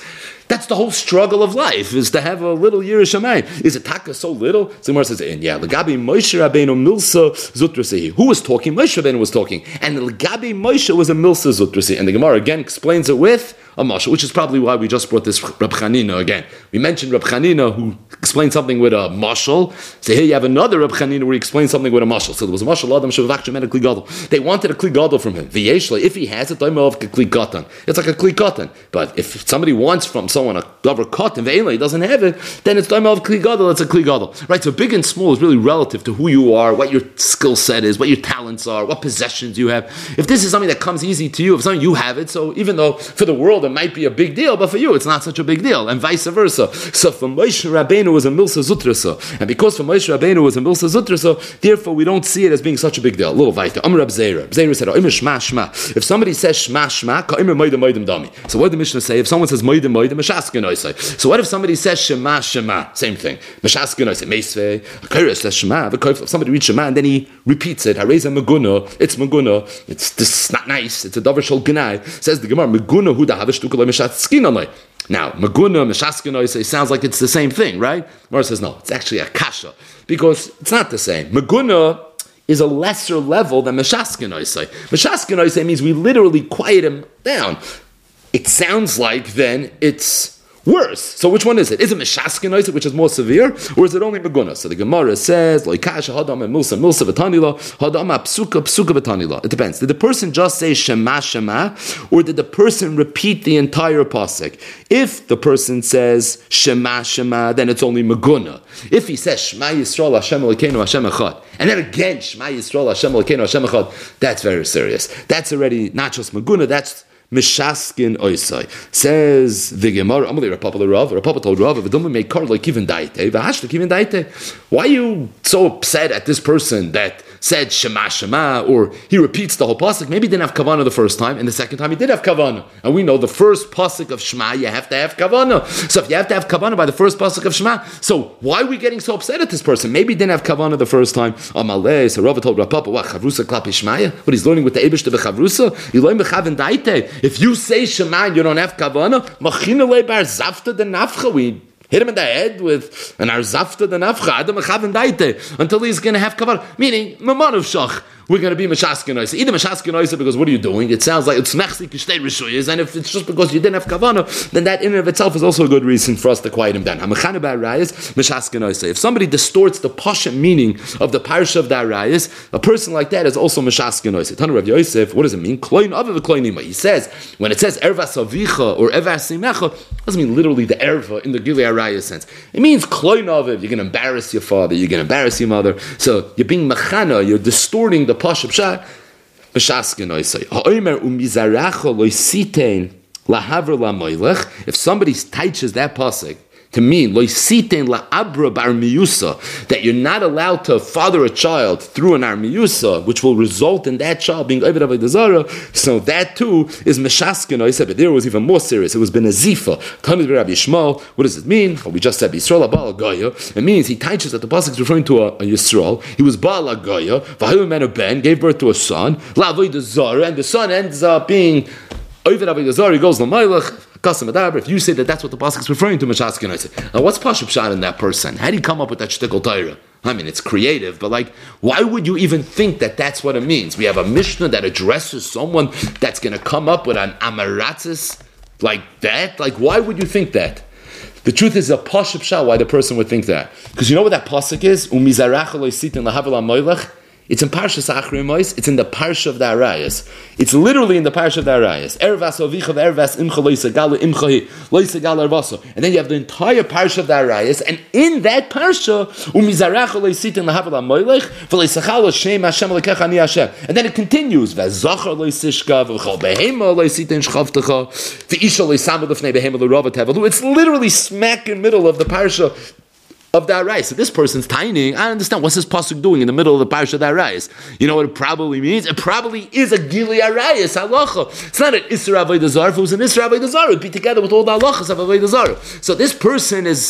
That's the whole struggle of life, is to have a little Yiras Shamayim. Is it taka so little? So Gemara says, yeah, L'gabi Moshe Rabbeinu milsa zutrasehi. Who was talking? Moshe Rabbeinu was talking. And L'gabi Moshe was a milsa zutrasehi. And the Gemara again explains it with a mashal, which is probably why we just brought this Reb Chanina again. We mentioned Reb Chanina who explained something with a mashal. So here you have another Reb Chanina where he explained something with a mashal. So there was a mashal Adam Shavach Shemen a Kli Gadol. They wanted a Kli Gadol from him. V'yeshla, if he has it, of Kli Katan. It's like a Kli Katan. But if somebody wants from someone a Dover Katan, V'yeshla, he doesn't have it, then it's of Kli Gadol, it's a Kli Gadol. Right, so big and small is really relative to who you are, what your skill set is, what your talents are, what possessions you have. If this is something that comes easy to you, if something you have it, so even though for the world it might be a big deal, but for you it's not such a big deal, and vice versa. So for Moshe Rabbeinu was a Milsa Zutrasa, and because for Moshe Rabbeinu was a Milsa Zutrasa, therefore we don't see it as being such a big deal. A little weiter. Amar Rab Zera. Zera said, Shma Shma. If somebody says Shma Shma, Ka'imr Moedim Moedim Dami. So what did the Mishnah say? If someone says Moedim Moedim, Meshaskin Oisai. So what if somebody says Shema Shema? Same thing. Meshaskin Oisai. Meisvei. Akira says Shema. If somebody reads Shema and then he repeats it, Hareza Meguna. It's Meguna. It's not nice. It's a Davar Shol Gnai. Says the Gemara, Meguna Hu Da Havish Tukala Meshaskin Olai. Now, Maguna, Meshaskin Oisai sounds like it's the same thing, right? Mara says no, it's actually a kasha, because it's not the same. Maguna is a lesser level than Meshaskin Oisai. Meshaskin Oisai means we literally quiet him down. It sounds like then it's worse. So which one is it? Is it Meshaskin Oisai, which is more severe, or is it only Maguna? So the Gemara says, Loikasha Hadam and Milsa V'tanila, Hadam Psuka V'tanila. It depends. Did the person just say Shema Shema, or did the person repeat the entire pasuk? If the person says Shema Shema, then it's only Maguna. If he says Shema Yisrael Hashem Elokeinu Hashem Echad, and then again Shema Yisrael Hashem Elokeinu Hashem Echad, that's very serious. That's already not just Maguna, that's Meshaskin Oisai. Says the Gemara, Amalei Rapapa Rav, Rapapa told Rav, V'dom make car like Kivin Daite, V'hashta Kivin Daite. Why are you so upset at this person that said Shema Shema, or he repeats the whole pasuk? Maybe he didn't have kavanah the first time, and the second time he did have kavanah. And we know the first pasuk of Shema, you have to have kavanah. So if you have to have kavanah by the first pasuk of Shema, so why are we getting so upset at this person? Maybe he didn't have kavanah the first time. Amalei, so Rav told Rapapa, what, Chavrusa Klapi Shmaya? What he's learning with the Eibush to the Chavrusa? Yiloim B'chavin Daite. If you say Shema and you don't have kavanah, Machina Le Bar Zafta Den Nafcha, we hit him in the head with an arzafta den afcha adam achavin daite until he's going to have kavanah. Meaning, mamanav shach. We're going to be Meshaskin Oisai. Either Meshaskin Oisai because what are you doing? It sounds like it's mechzik kishtei rishuyas, and if it's just because you didn't have kavanah, then that in and of itself is also a good reason for us to quiet him down. Hamachana ba'arayis Meshaskin Oisai. If somebody distorts the pasha meaning of the parsha of the arayis, a person like that is also Meshaskin Oisai. Tanu Rav Yosef, what does it mean? Kloin avav kloinima. He says when it says ervas avicha or ervas simecha, it doesn't mean literally the erva in the Gilei Arayis sense. It means kloin avav. You're going to embarrass your father. You're going to embarrass your mother. So you're being machana. You're distorting the pasha pshat. Meshaskin Oisai. Ha'omer umizaracha loisitein lahavr lamoilech. If somebody teaches that pasuk to mean loisitein laabra bar miyusa, that you're not allowed to father a child through an armiyusa, which will result in that child being oved avodah zara, so that too is Meshaskin Oisai. But there was even more serious. It was benazifa. Tanid Rabbi Yishmael. What does it mean? Well, we just said Yisrael Baal Goya. It means he teaches that the pasuk is referring to a Yisrael. He was Baal Goya. Vahayu men ben gave birth to a son. La avodah zara, and the son ends up being oved avodah zara. He goes l'mailach. If you say that that's what the pasuk is referring to, Meshaskin Oisai. Now, what's Pashup Shad in that person? How do you come up with that shtickle Torah? I mean, it's creative, but like, why would you even think that that's what it means? We have a Mishnah that addresses someone that's going to come up with an amaratzis like that. Like, why would you think that? The truth is a Pashup Shad why the person would think that. Because you know what that pasuk is? Umizaracha loisitin lahavel amoilech. It's in Parshas Achrei Mos. It's in the Parsha of the Arayos. It's literally in the Parsha of the Arayos. Ervas ovicha v'ervas imcha loisagala imcha loisagala ervaso. And then you have the entire Parsha of the Arayos, and in that Parsha, umizaracha loisitin lahavel amoilech v'loisachal Hashem Hashem lekecha ani Hashem. And then it continues v'zachar loisishka v'chol behema loisitin shchavtecha v'isha loisamad lefnei behema l'rava tevalu. It's literally smack in the middle of the Parsha of the Arayis. So this person's tiny. I understand what's this pasuk doing in the middle of the parsha of the Arayis. You know what it probably means? It probably is a Gili Arayis halacha. It's not an Isra Avodah Zarah. If it was an Isra Avodah Zarah, it would be together with all the halachas of Avodah Zarah. So this person is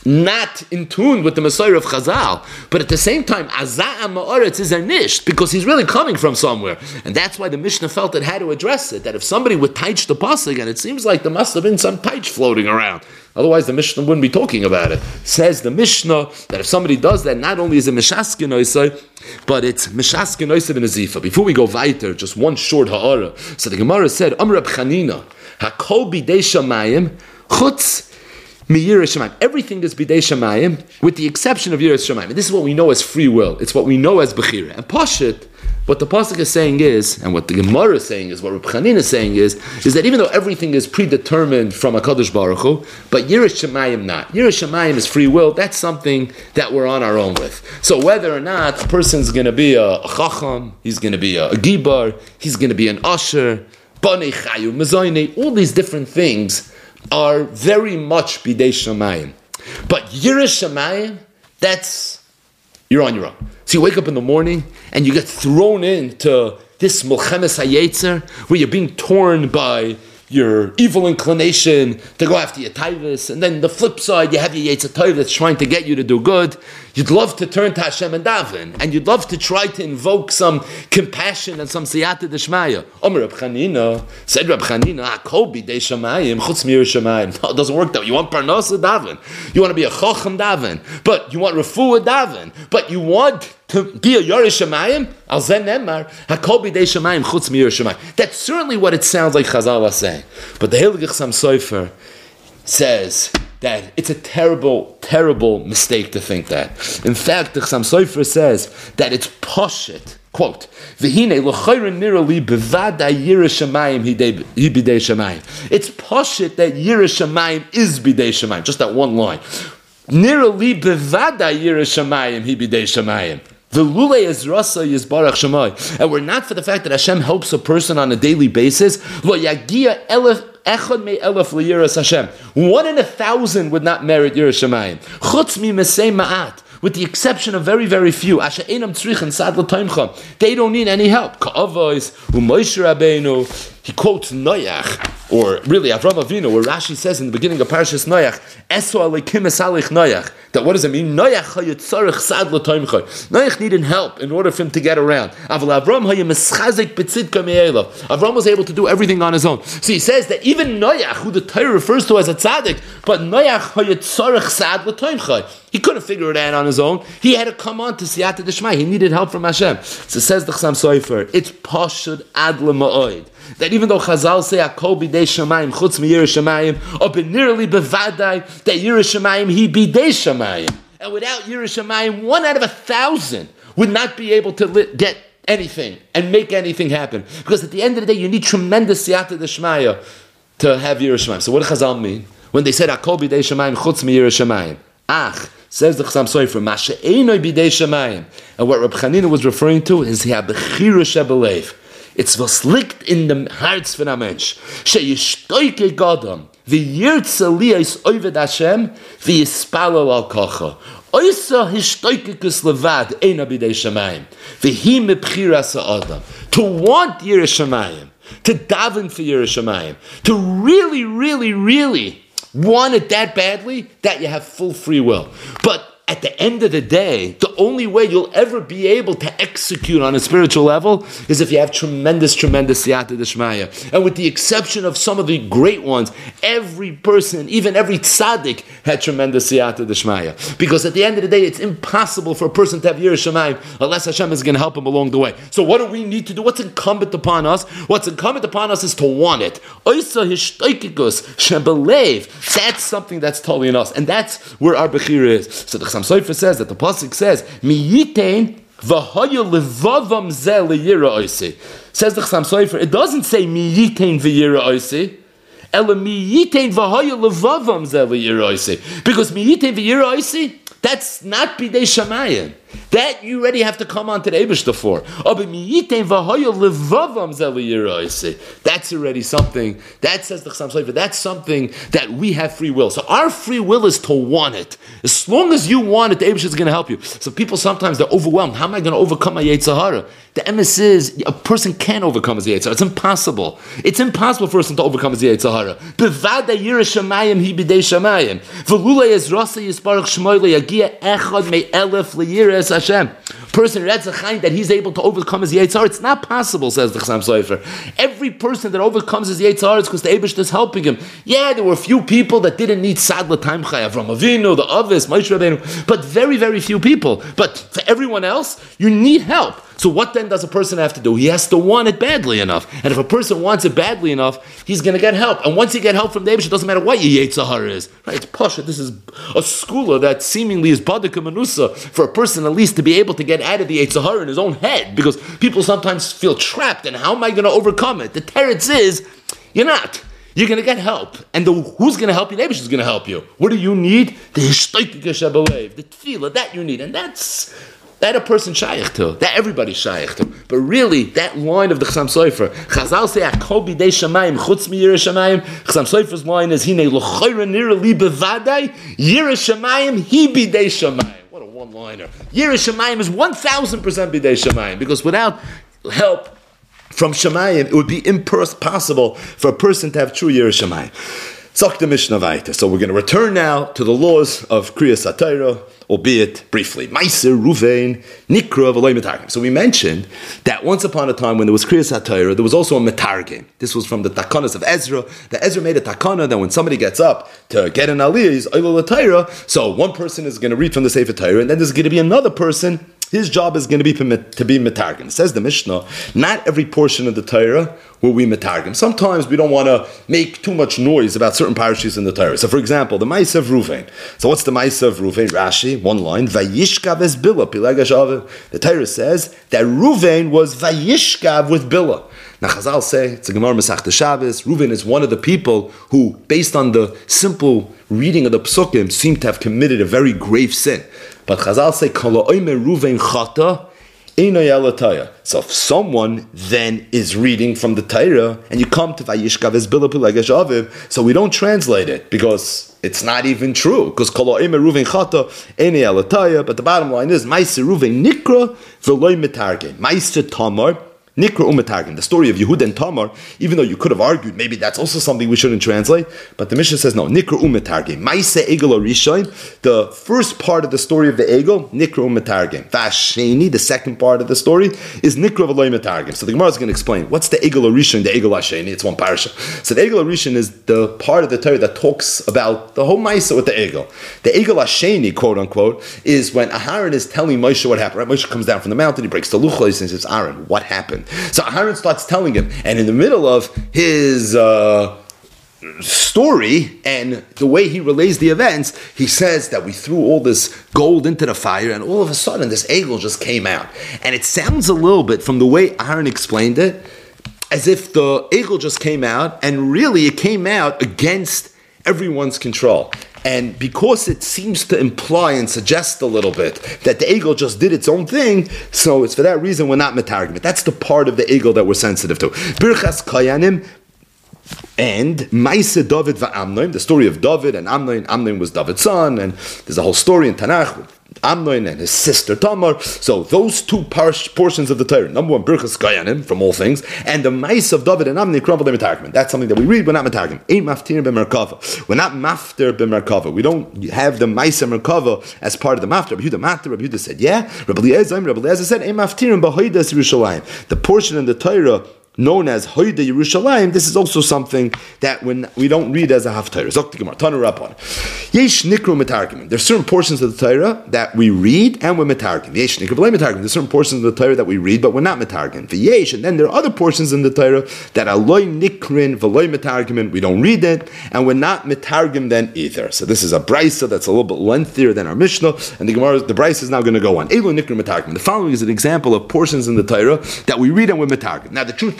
not in tune with the Messiah of Chazal. But at the same time, Aza'am Ma'aretz is a nish, because he's really coming from somewhere. And that's why the Mishnah felt it had to address it, that if somebody would teach the pasuk, and it seems like there must have been some teich floating around, otherwise the Mishnah wouldn't be talking about it. Says the Mishnah that if somebody does that, not only is it Meshaskin Oisai, but it's Meshaskin Oisai and Azifa. Before we go weiter, just one short ha'ara. So the Gemara said, Amr Reb Chanina, Hakol bidei shamayim, chutz miyiras shamayim. Everything is bidei shamayim, with the exception of yiras shamayim. And this is what we know as free will. It's what we know as bechira. And Pashit, what the pasuk is saying is, and what the Gemara is saying is, what Reb Chanina is saying is that even though everything is predetermined from HaKadosh Baruch Hu, but Yiras Shamayim not. Yiras Shamayim is free will. That's something that we're on our own with. So whether or not a person's going to be a Chacham, he's going to be a Gibar, he's going to be an Asher, Banei Chayu, Mezayne, all these different things are very much Bidei Shamayim. But Yiras Shamayim, you're on your own. So you wake up in the morning and you get thrown into this Mulchemes HaYetzer, where you're being torn by your evil inclination to go after your taivas, and then the flip side, you have your Yetzer Tov that's trying to get you to do good. You'd love to turn to Hashem and daven, and you'd love to try to invoke some compassion and some siyata d'shmaya. Omer Reb Chanina, said Reb Chanina, Hakol bidei shamayim, chutz miyiras shamayim. No, it doesn't work that way. You want parnasa daven, you want to be a chacham daven, but you want refuah daven, but you want to be a Yorish Shamayim, al zen nemar, Hakol bidei shamayim, chutz miyiras shamayim. That's certainly what it sounds like Chazal is saying. But the Heilige Chassam Sofer says that it's a terrible, terrible mistake to think that. In fact, the Chassam Sofer says that it's poshit. Quote, V'hine l'chayrin nirali bevada yiras shamayim hi bidei shamayim. It's poshit that yiras shamayim is bidei shamayim. Just that one line. Nirali bevada yiras shamayim hi bidei shamayim. V'lulei ezrasa yizbarach shamay. And we're not for the fact that Hashem helps a person on a daily basis. Lo yagia elef echad me elef liyiras Hashem. 1 in 1,000 would not merit yiras shamayim. Chutz mi mesei ma'at. With the exception of very, very few. Asher einam tzrichen sad l'toimcha. They don't need any help. Ka'avos, u'Moshe Rabbeinu. He quotes Noach, or really Avram Avinu, where Rashi says in the beginning of Parashas Noach, Eso alekim esalich Noach. That what does it mean? Noach hayitzarech sad l'toimcha. Noach needed help in order for him to get around. Aval Avram hayimeschazik betzidka me'elav. Avram was able to do everything on his own. So he says that even Noach, who the Torah refers to as a tzaddik, but Noach hayitzarech sad l'toimcha. He couldn't figure it out on his own. He had to come on to Siyata D'Shmai. He needed help from Hashem. So says the Chassam Sofer, it's Pashud Ad L'Ma'od. That even though Chazal say Hakol bidei shamayim chutz miyiras shamayim, or nearly bevadai that yiras shamayim he bidei shamayim, and without yiras shamayim, 1 out of 1,000 would not be able to get anything and make anything happen. Because at the end of the day, you need tremendous siyata d'shmaya to have yiras shamayim. So what does Chazal mean when they said Hakol bidei shamayim chutz miyiras shamayim? Says the Chassam Sofer, Mashe einoi bidei shamayim, and what Reb Chanina was referring to is bechira shebelev. It's was liegt in the hearts von a Mensch. Sheyishtoike Godam, v'yirtze liyos oved Hashem, v'yispalel al kocha. Oisa hishtoikekus levad eina bidei shamayim, v'hi mebchiras ha'adam. To want yiras shamayim, to daven for yiras shamayim, to really, really, really want it that badly, that you have full free will. But at the end of the day, the only way you'll ever be able to execute on a spiritual level is if you have tremendous, tremendous siyata d'shmaya. And with the exception of some of the great ones, every person, even every tzaddik, had tremendous siyata d'shmaya. Because at the end of the day, it's impossible for a person to have yiras shamayim unless Hashem is going to help him along the way. So what do we need to do? What's incumbent upon us? What's incumbent upon us is to want it. Oisa hishtoikikus shebelev. That's something that's totally in us. And that's where our bechira is. So the Chassam Sofer says that the pasuk says, "Mi yitein v'haya levavam zeh leyira oisi." Says the Chassam Sofer, it doesn't say "Mi yitein v'yira oisi," ela "Mi yitein v'haya levavam zeh leyira oisi," because "Mi yitein v'yira oisi" that's not bidei shamayim. That you already have to come on to the Eibishter for. That's already something. That says the Chassam Sofer. That's something that we have free will. So our free will is to want it. As long as you want it, the Eibishter is going to help you. So people sometimes they're overwhelmed. How am I going to overcome my Yetzer Hara? The MS is a person can't overcome his Yetzer Hara. It's impossible. It's impossible for a person to overcome his Yetzer Hara. Bevada yira shamayim hi bidei shamayim. V'lulei ezrasa yisparach shmoy leyagia echad me'elef leyiras Hashem. Person reads a chaim that he's able to overcome his Yetzer Hara. It's not possible, says the Chassam Sofer. Every person that overcomes his Yetzer Hara is because the Eibishter is helping him. Yeah, there were a few people that didn't need Sadla Time Chai, Avram Avinu, the Avis, Moshe Rabbeinu, but very, very few people. But for everyone else, you need help. So what then does a person have to do? He has to want it badly enough. And if a person wants it badly enough, he's going to get help. And once you get help from the Eibishter, it doesn't matter what your Yetzer Hara is. Right? It's Pasha. This is a skula that seemingly is Badika Manusa for a person at least to be able to get out of the Yetzer Hara in his own head. Because people sometimes feel trapped. And how am I going to overcome it? The teretz is, you're not. You're going to get help. And who's going to help you? The Eibishter is going to help you. What do you need? The Hishtoikika Shabalev, the Tefillah, that you need. And that a person shaykh to, that everybody shaykh to. But really, that line of the Chassam Sofer, Chazal say, Akol bidei shamayim, chutz mi yireh shamayim. Chassam Sofer's line is, Hine l'choyra nira li bevadai, yireh shamayim, hi bidei shamayim. What a one-liner. Yireh shamayim is 1,000% bidei shamayim, because without help from shamayim, it would be impossible for a person to have true yireh shamayim. Zok the Mishnah Vayta. So we're going to return now to the laws of Kriyas HaTorah, albeit briefly. Meiser Ruvain Nikra v'loy Metargim. So we mentioned that once upon a time when there was Kriyas HaTorah, there was also a Metargim. This was from the Takanas of Ezra. The Ezra made a Takana that when somebody gets up to get an Aliyah, he's Oilul HaTorah. So one person is going to read from the Sefer Torah, and then there's going to be another person. His job is going to be metargim. Says the Mishnah, not every portion of the Torah will we metargim. Sometimes we don't want to make too much noise about certain parashas in the Torah. So for example, the Ma'aseh of Ruvain. So what's the Ma'aseh of Ruvain? Rashi, one line, Vayishkav es Bila, Pilag HaShavim. The Torah says that Ruvain was Vayishkav with Bila. Now Chazal say, it's a Gemara Masechta Shabbos, Ruvain is one of the people who, based on the simple reading of the Psukim, seem to have committed a very grave sin. But Chazal say, Kala oimer Ruvain chata, eino yalataya. So if someone then is reading from the Torah, and you come to Vayishkav es Bila Pilag HaShavim, so we don't translate it, because it's not even true. Because Kala oimer Ruvain chata, eino yalataya, but the bottom line is, Ma'aseh Ruvain nikra v'loy metargim. Ma'aseh Tamar, Nikra umetargim, the story of Yehud and Tamar, even though you could have argued maybe that's also something we shouldn't translate, but the Mishnah says no, Nikra umetargim. Maise Egel Arishain, the first part of the story of the Egel, Nikra umetargim. Vasheni, the second part of the story, is Nikra v'loy metargim. So the Gemara is going to explain, what's the Egel Arishain, the Egel Hasheni? It's one parasha. So the Egel Arishain is the part of the Torah that talks about the whole Maise with the Egel. The Egel Hasheni, quote unquote, is when Aharon is telling Moshe what happened. Right? Moshe comes down from the mountain, he breaks the luchos, and says, Aaron, what happened? So Aaron starts telling him, and in the middle of his story and the way he relays the events, he says that we threw all this gold into the fire, and all of a sudden this egel just came out. And it sounds a little bit, from the way Aaron explained it, as if the egel just came out, and really it came out against everyone's control. And because it seems to imply and suggest a little bit that the egel just did its own thing, so it's for that reason we're not metargim. That's the part of the egel that we're sensitive to. Birchas Kayanim and Maise David va'Amnon, the story of David and Amnon. Amnon was David's son, and there's a whole story in Tanakh with Amnon and his sister Tamar. So those two portions of the Torah, number one, Birchas Kayanim, from all things, and the Maise of David and Amnon, crumbled in metargim. That's something that we read, we're not metargim. Ain't maftir b'merkava. We're not maftir b'merkava. We don't have the Maise merkava as part of the maftir. Rabbi Yehuda said, yeah. Rabbi Eliezer said, ain't maftir b'hoidas Yerushalayim. The portion in the Torah known as Hoida Yerushalayim, this is also something that when we don't read as a haftarah. Zok the Gemara, Tanu Rabban. Yesh nikru metargim. There's certain portions of the Torah that we read and we're metargim. Yesh nikru v'lei metargim. There's certain portions of the Torah that we read, but we're not metargim. V'yesh, and then there are other portions in the Torah that are loy nikrin v'loy metargim. We don't read it, and we're not metargim then either. So this is a brisa that's a little bit lengthier than our Mishnah, and the brisa is now going to go on. Elu nikru metargim. The following is an example of portions in the Torah that we read and we're metargim. Now the truth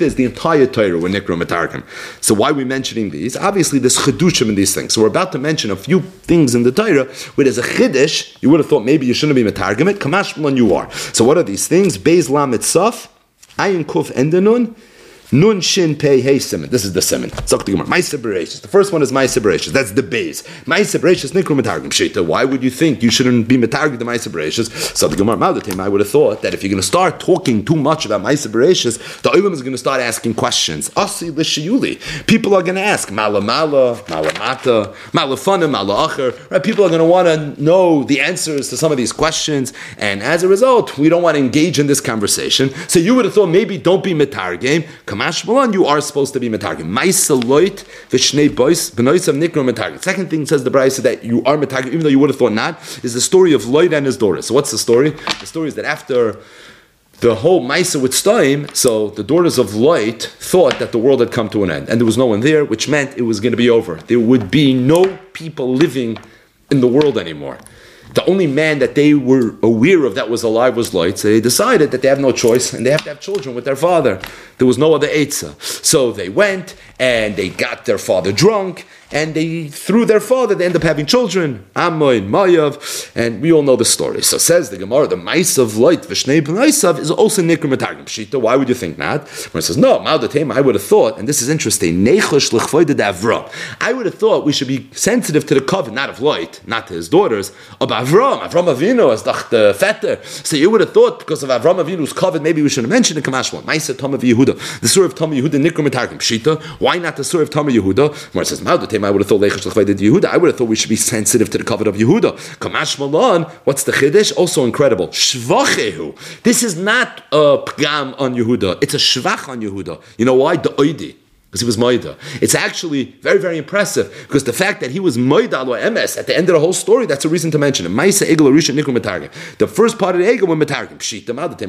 is the entire Torah when Nikra Metargim. So why are we mentioning these? Obviously, there's chidushim in these things. So we're about to mention a few things in the Torah where there's a chiddush. You would have thought maybe you shouldn't be Metargim it. Kamash Malon, you are. So what are these things? Beis Lam Mitzaf, Ayin Kuf Endenun, Nun Shin Pei Hey Simon. This is the Simon. Ma'aseh Bereishis. The first one is Ma'aseh Bereishis. That's the base. Ma'aseh Bereishis Nikru Metargim Shita. Why would you think you shouldn't be Metargim the Ma'aseh Bereishis? So the Gemara Maldatim, I would have thought that if you're going to start talking too much about Ma'aseh Bereishis, the Olam is going to start asking questions. Asi Lishiyuli. People are going to ask Mala Mala, Mala Mata, Mala Fana, Mala Acher. Right? People are going to want to know the answers to some of these questions, and as a result, we don't want to engage in this conversation. So you would have thought maybe don't be Metargim. You are supposed to be metargim. Ma'isa loit v'shnei bois b'noisav nikro metargim. Second thing says the Brayso that you are metargim, even though you would have thought not, is the story of Loit and his daughters. So what's the story? The story is that after the whole Ma'isa with Stoim, so the daughters of Loit thought that the world had come to an end, and there was no one there, which meant it was going to be over. There would be no people living in the world anymore. The only man that they were aware of that was alive was Lot. So they decided that they have no choice and they have to have children with their father. There was no other Eitzah. So they went and they got their father drunk, and through their father, they end up having children, Ammon, Mayav, and we all know the story. So says the Gemara, the Ma'is of Loit, V'shnei B'naisav, is also Nikra Metargim Pshita. Why would you think not? When it says, no, Ma'adatem, I would have thought, and this is interesting, Nechosh L'chvoide Avram. I would have thought we should be sensitive to the covenant, not of Loit, not to his daughters, of Avram Avinu, as the Fetter. So you would have thought, because of Avram Avinu's covenant, maybe we should have mentioned the Kamashma, Ma'isa Tom of Yehuda, the Surah of Tom Yehuda, Nikra Metargim Pshita. Why not the Surah of Tom Yehuda? When it says, Ma'adatem, I would have thought Yehuda. I would have thought we should be sensitive to the covenant of Yehuda. Kamash Malon, what's the chiddush? Also incredible. Shvachehu. This is not a pgam on Yehuda. It's a shvach on Yehuda. You know why? The oidi. Because he was Maida. It's actually very, very impressive, because the fact that he was Maida alo emes at the end of the whole story, that's a reason to mention it. Ma'isa egel arisha nikru metargim. The first part of the egel were metargim. Pshita ma'adatem.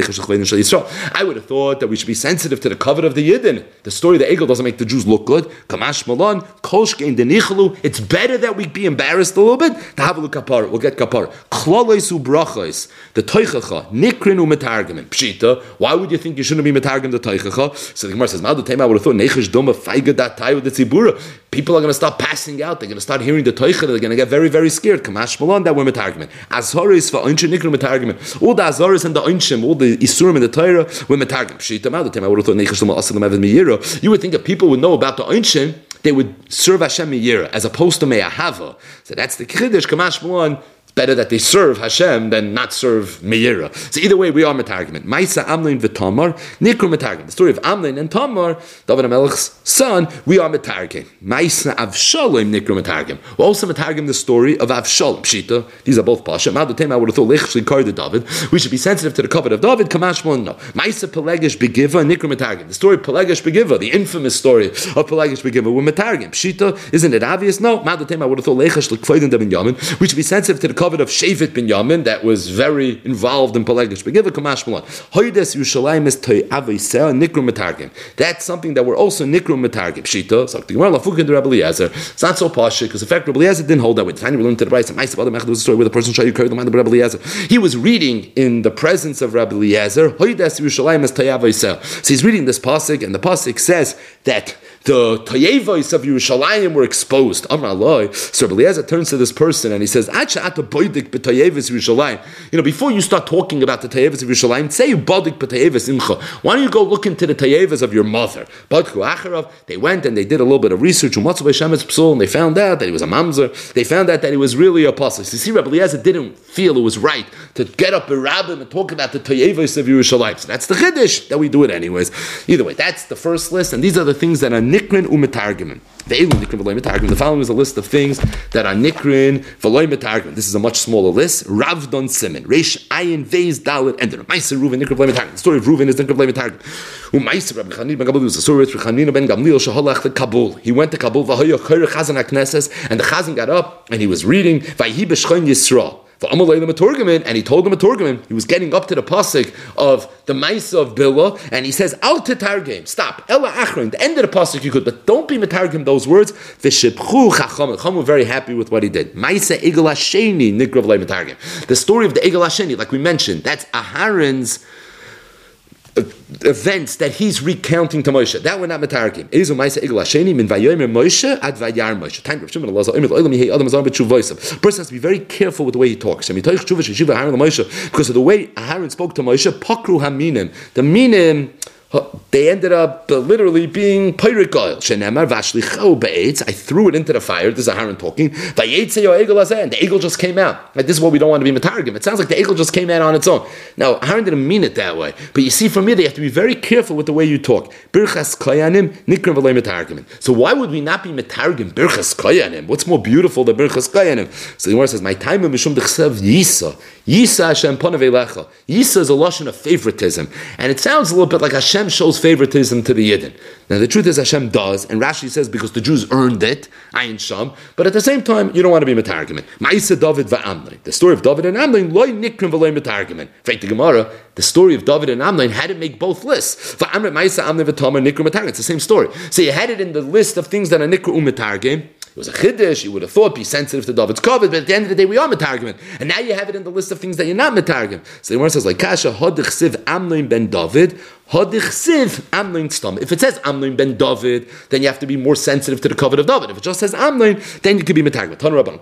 I would have thought that we should be sensitive to the covenant of the Yidden. The story of the egel doesn't make the Jews look good. Kamash malon kolshkein denichlu. It's better that we be embarrassed a little bit to have a look kapara. We'll get kapara. Klalois ubrachos. The toichacha nikrin umetargim. Pshita. Why would you think you shouldn't be metargim the toichacha? So the Gemara says ma'adatem. I would have thought. People are going to start passing out. They're going to start hearing the Teicha. They're going to get very, very scared. Kamash Malon, that we're metargim. Azharis for Einshin Nikru metargim. All the Azharis and the Einshim, all the Isurim and the Torah, we're metargim. Shita Ma'adatem. I would have thought Neichash Lama Asalam Evan Miyira. You would think if people would know about the Einshim, they would serve Hashem Miyira as opposed to Me'ahava. So that's the Kiddush. Kamash Malon. Better that they serve Hashem than not serve Meira. So either way, we are metargim. Ma'isa Amlin v'Tamar nikru metargim. The story of Amlin and Tamar, David HaMelech's son, we are metargim. Ma'isa Avshalom nikru metargim. We're also metargim the story of Avshalom. Pshita. These are both pasha. Ma'adatem, I would have thought lechshli kar to David. We should be sensitive to the covenant of David. Kamashmon no. Ma'isa Pelegish begiva nikru metargim. The story of Pelegish begiva, the infamous story of Pelegish begiva, we're metargim. Pshita. Isn't it obvious? No. Ma'adatem, I would have thought lechshli kvoidin da binyamin. We should be sensitive to the covenant of Shevet Binyamin that was very involved in Pelegish Begiva Kamash Malon. Hoides Yushalayim is To'avisel Nikru Metargim. That's something that we're also Nikru Metargim. Shita, so the Gemara Lafukin to Rabbi Eliezer. It's not so posh because in fact Rabbi Eliezer didn't hold that way. The time we learned to the Brayso, and Ma'aseh Adam Echad was a story where the person showed you carried the mind of Rabbi Eliezer. He was reading in the presence of Rabbi Eliezer. Hoides Yushalayim is To'avisel. So he's reading this pasuk, and the pasuk says that the Toyevos of Yerushalayim were exposed. Amar Allah. So Rabbi Eliezer turns to this person and he says, before you start talking about the Toyevos of Yerushalayim, say you bodik b'toyevos imcha. Why don't you go look into the Toyevos of your mother? They went and they did a little bit of research and they found out that he was a mamzer. They found out that he was really a apostle. So you see, Rabbi Eliezer didn't feel it was right to get up a rabbin and talk about the Toyevos of Yerushalayim. So that's the chiddush that we do it anyways. Either way, that's the first list, and these are the things that are nikrin u'metargimin. The following is a list of things that are nikrin v'loy metargimin. This is a much smaller list. Ravdon Simen, Reish Ayin Veiz Dalet Ender. Ma'aser Reuven nikrin v'loy metargimin. The story of Reuven is nikrin v'loy metargimin. U'ma'aser Rabbi Chanina ben Gamliel is the story of Chanina ben Gamliel sheholach to Kabul. He went to Kabul v'hoyo chayre chazan hakneses, and the chazan got up and he was reading v'hi b'shchoin Yisrael. And he told him a Turgaman. He was getting up to the pasuk of the Maisa of Billah, and he says, Al tetargim, stop. Ella achron, the end of the pasuk you could, but don't be metargim those words. V'shibchu chacham. Chacham were very happy with what he did. Maisa Egel Hasheni nikrav lei metargim. The story of the Egel Hasheni, like we mentioned, that's Aharon's events that he's recounting to Moshe. That we're not metargim. Ezu Ma'aseh Egel Hasheni min Vayomer Moshe ad Vayar Moshe. Time Rav Shimon Elazar Omer L'Olam Yehei Adam Azar B'Tshuvaysav. Person has to be very careful with the way he talks. Because of the way Aaron spoke to Moshe, Pakru Haminim. The minim, they ended up literally being pyric oil. Shenemar vashlichau be'etz. I threw it into the fire. This is Aaron talking. Vayetze yo egel hazeh, and the egel just came out. Like, this is what we don't want to be metargim. It sounds like the egel just came out on its own. Now Aaron didn't mean it that way, but you see, from here they have to be very careful with the way you talk. Birchas koyanim nikra v'lei metargim. So why would we not be metargim birchas koyanim? What's more beautiful than birchas koyanim? So the Gemara says, "My time mishum dechsev yisa." Yisa Hashem panavei lecha. Yisa is a lashon of favoritism, and it sounds a little bit like Hashem shows favoritism to the Yidden. Now the truth is Hashem does, and Rashi says because the Jews earned it, ayin sham. But at the same time, you don't want to be metargimen. Ma'isa David va'Amnon. The story of David and Amnon, loy nikrim v'loy metargimen. Fact the Gemara, the story of David and Amnon had to make both lists. Va'amrit Ma'isa Amnon v'Tamar nikrim metargim. It's the same story. So you had it in the list of things that are nikru metargim. It was a chiddush. You would have thought be sensitive to David's covet, but at the end of the day, we are metargim. And now you have it in the list of things that you're not metargim. So the Gemara says, like Kasha hodich siv Amnon ben David. Amnon stam. If it says Amnon ben David, then you have to be more sensitive to the covet of David. If it just says Amnon, then you could be metargim.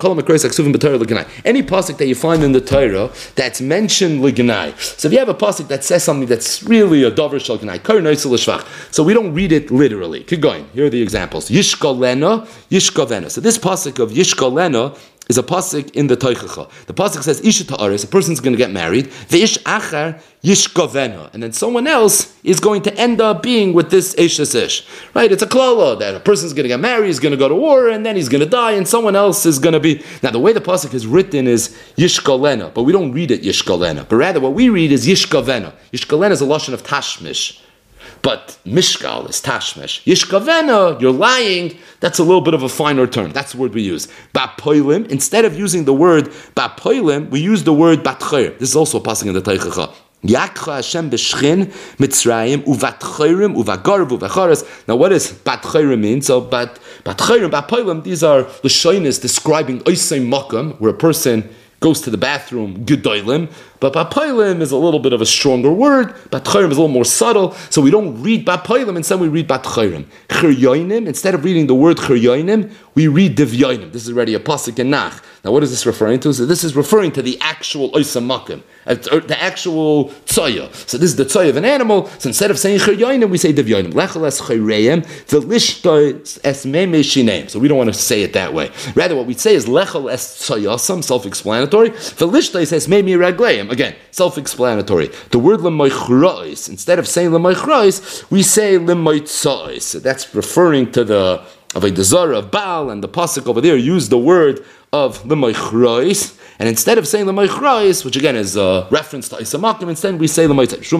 Any pasuk that you find in the Torah that's mentioned lignai. So if you have a pasuk that says something that's really a davar shel gnai, so we don't read it literally. Keep going. Here are the examples. Yishkalena, Yishkavena. So this pasuk of Yishkalena is a pasuk in the Teichacha. The pasuk says Isha Ta'aris, a person's going to get married, Ve'ish Achar Yishkavena, and then someone else is going to end up being with this Eishes Ish. Right? It's a klala that a person's going to get married, he's going to go to war, and then he's going to die, and someone else is going to be... Now the way the pasuk is written is Yishkalena, but we don't read it Yishkalena, but rather what we read is Yishkavena. Yishkalena is a lashon of Tashmish. But Mishkal is Tashmish. Yishkavena, you're lying, that's a little bit of a finer term. That's the word we use. Bapoilim, instead of using the word Bapoilim, we use the word Batchayr. This is also a passing in the Teichacha. Yakcha Hashem b'shchin Mitzrayim uvatchayrim uvagarv uvacharas. Now what does Batchayrim mean? So Batchayrim, Bapoilim, these are the shaynas describing Oisei Makam, where a person goes to the bathroom, Gedolim, but Bapoilim is a little bit of a stronger word. Batchayrim is a little more subtle, so we don't read Bapoilim, instead we read Batchayrim. Chiryoinim, instead of reading the word Chiryoinim, we read Divyoinim. This is already a pasuk in Nach. Now what is this referring to? So this is referring to the actual Oisa Makim, the actual Tzoya. So this is the Tzoya of an animal, so instead of saying Chiryoinim, we say Divyoinim. Lechel es Chireyim, Velishto es Meme Shinem. So we don't want to say it that way. Rather what we say is Lechel es Tzoyasam, self-explanatory. Velishto es Meme Ragleim. Again, self-explanatory. The word lemoichrois, instead of saying lemoichrois, we say lemoitzois. So that's referring to the Avodah Zarah of Baal, and the pasuk over there used the word of lemoichrois. And instead of saying lemoichrois, which again is a reference to Isamakim, instead we say lemoitzois.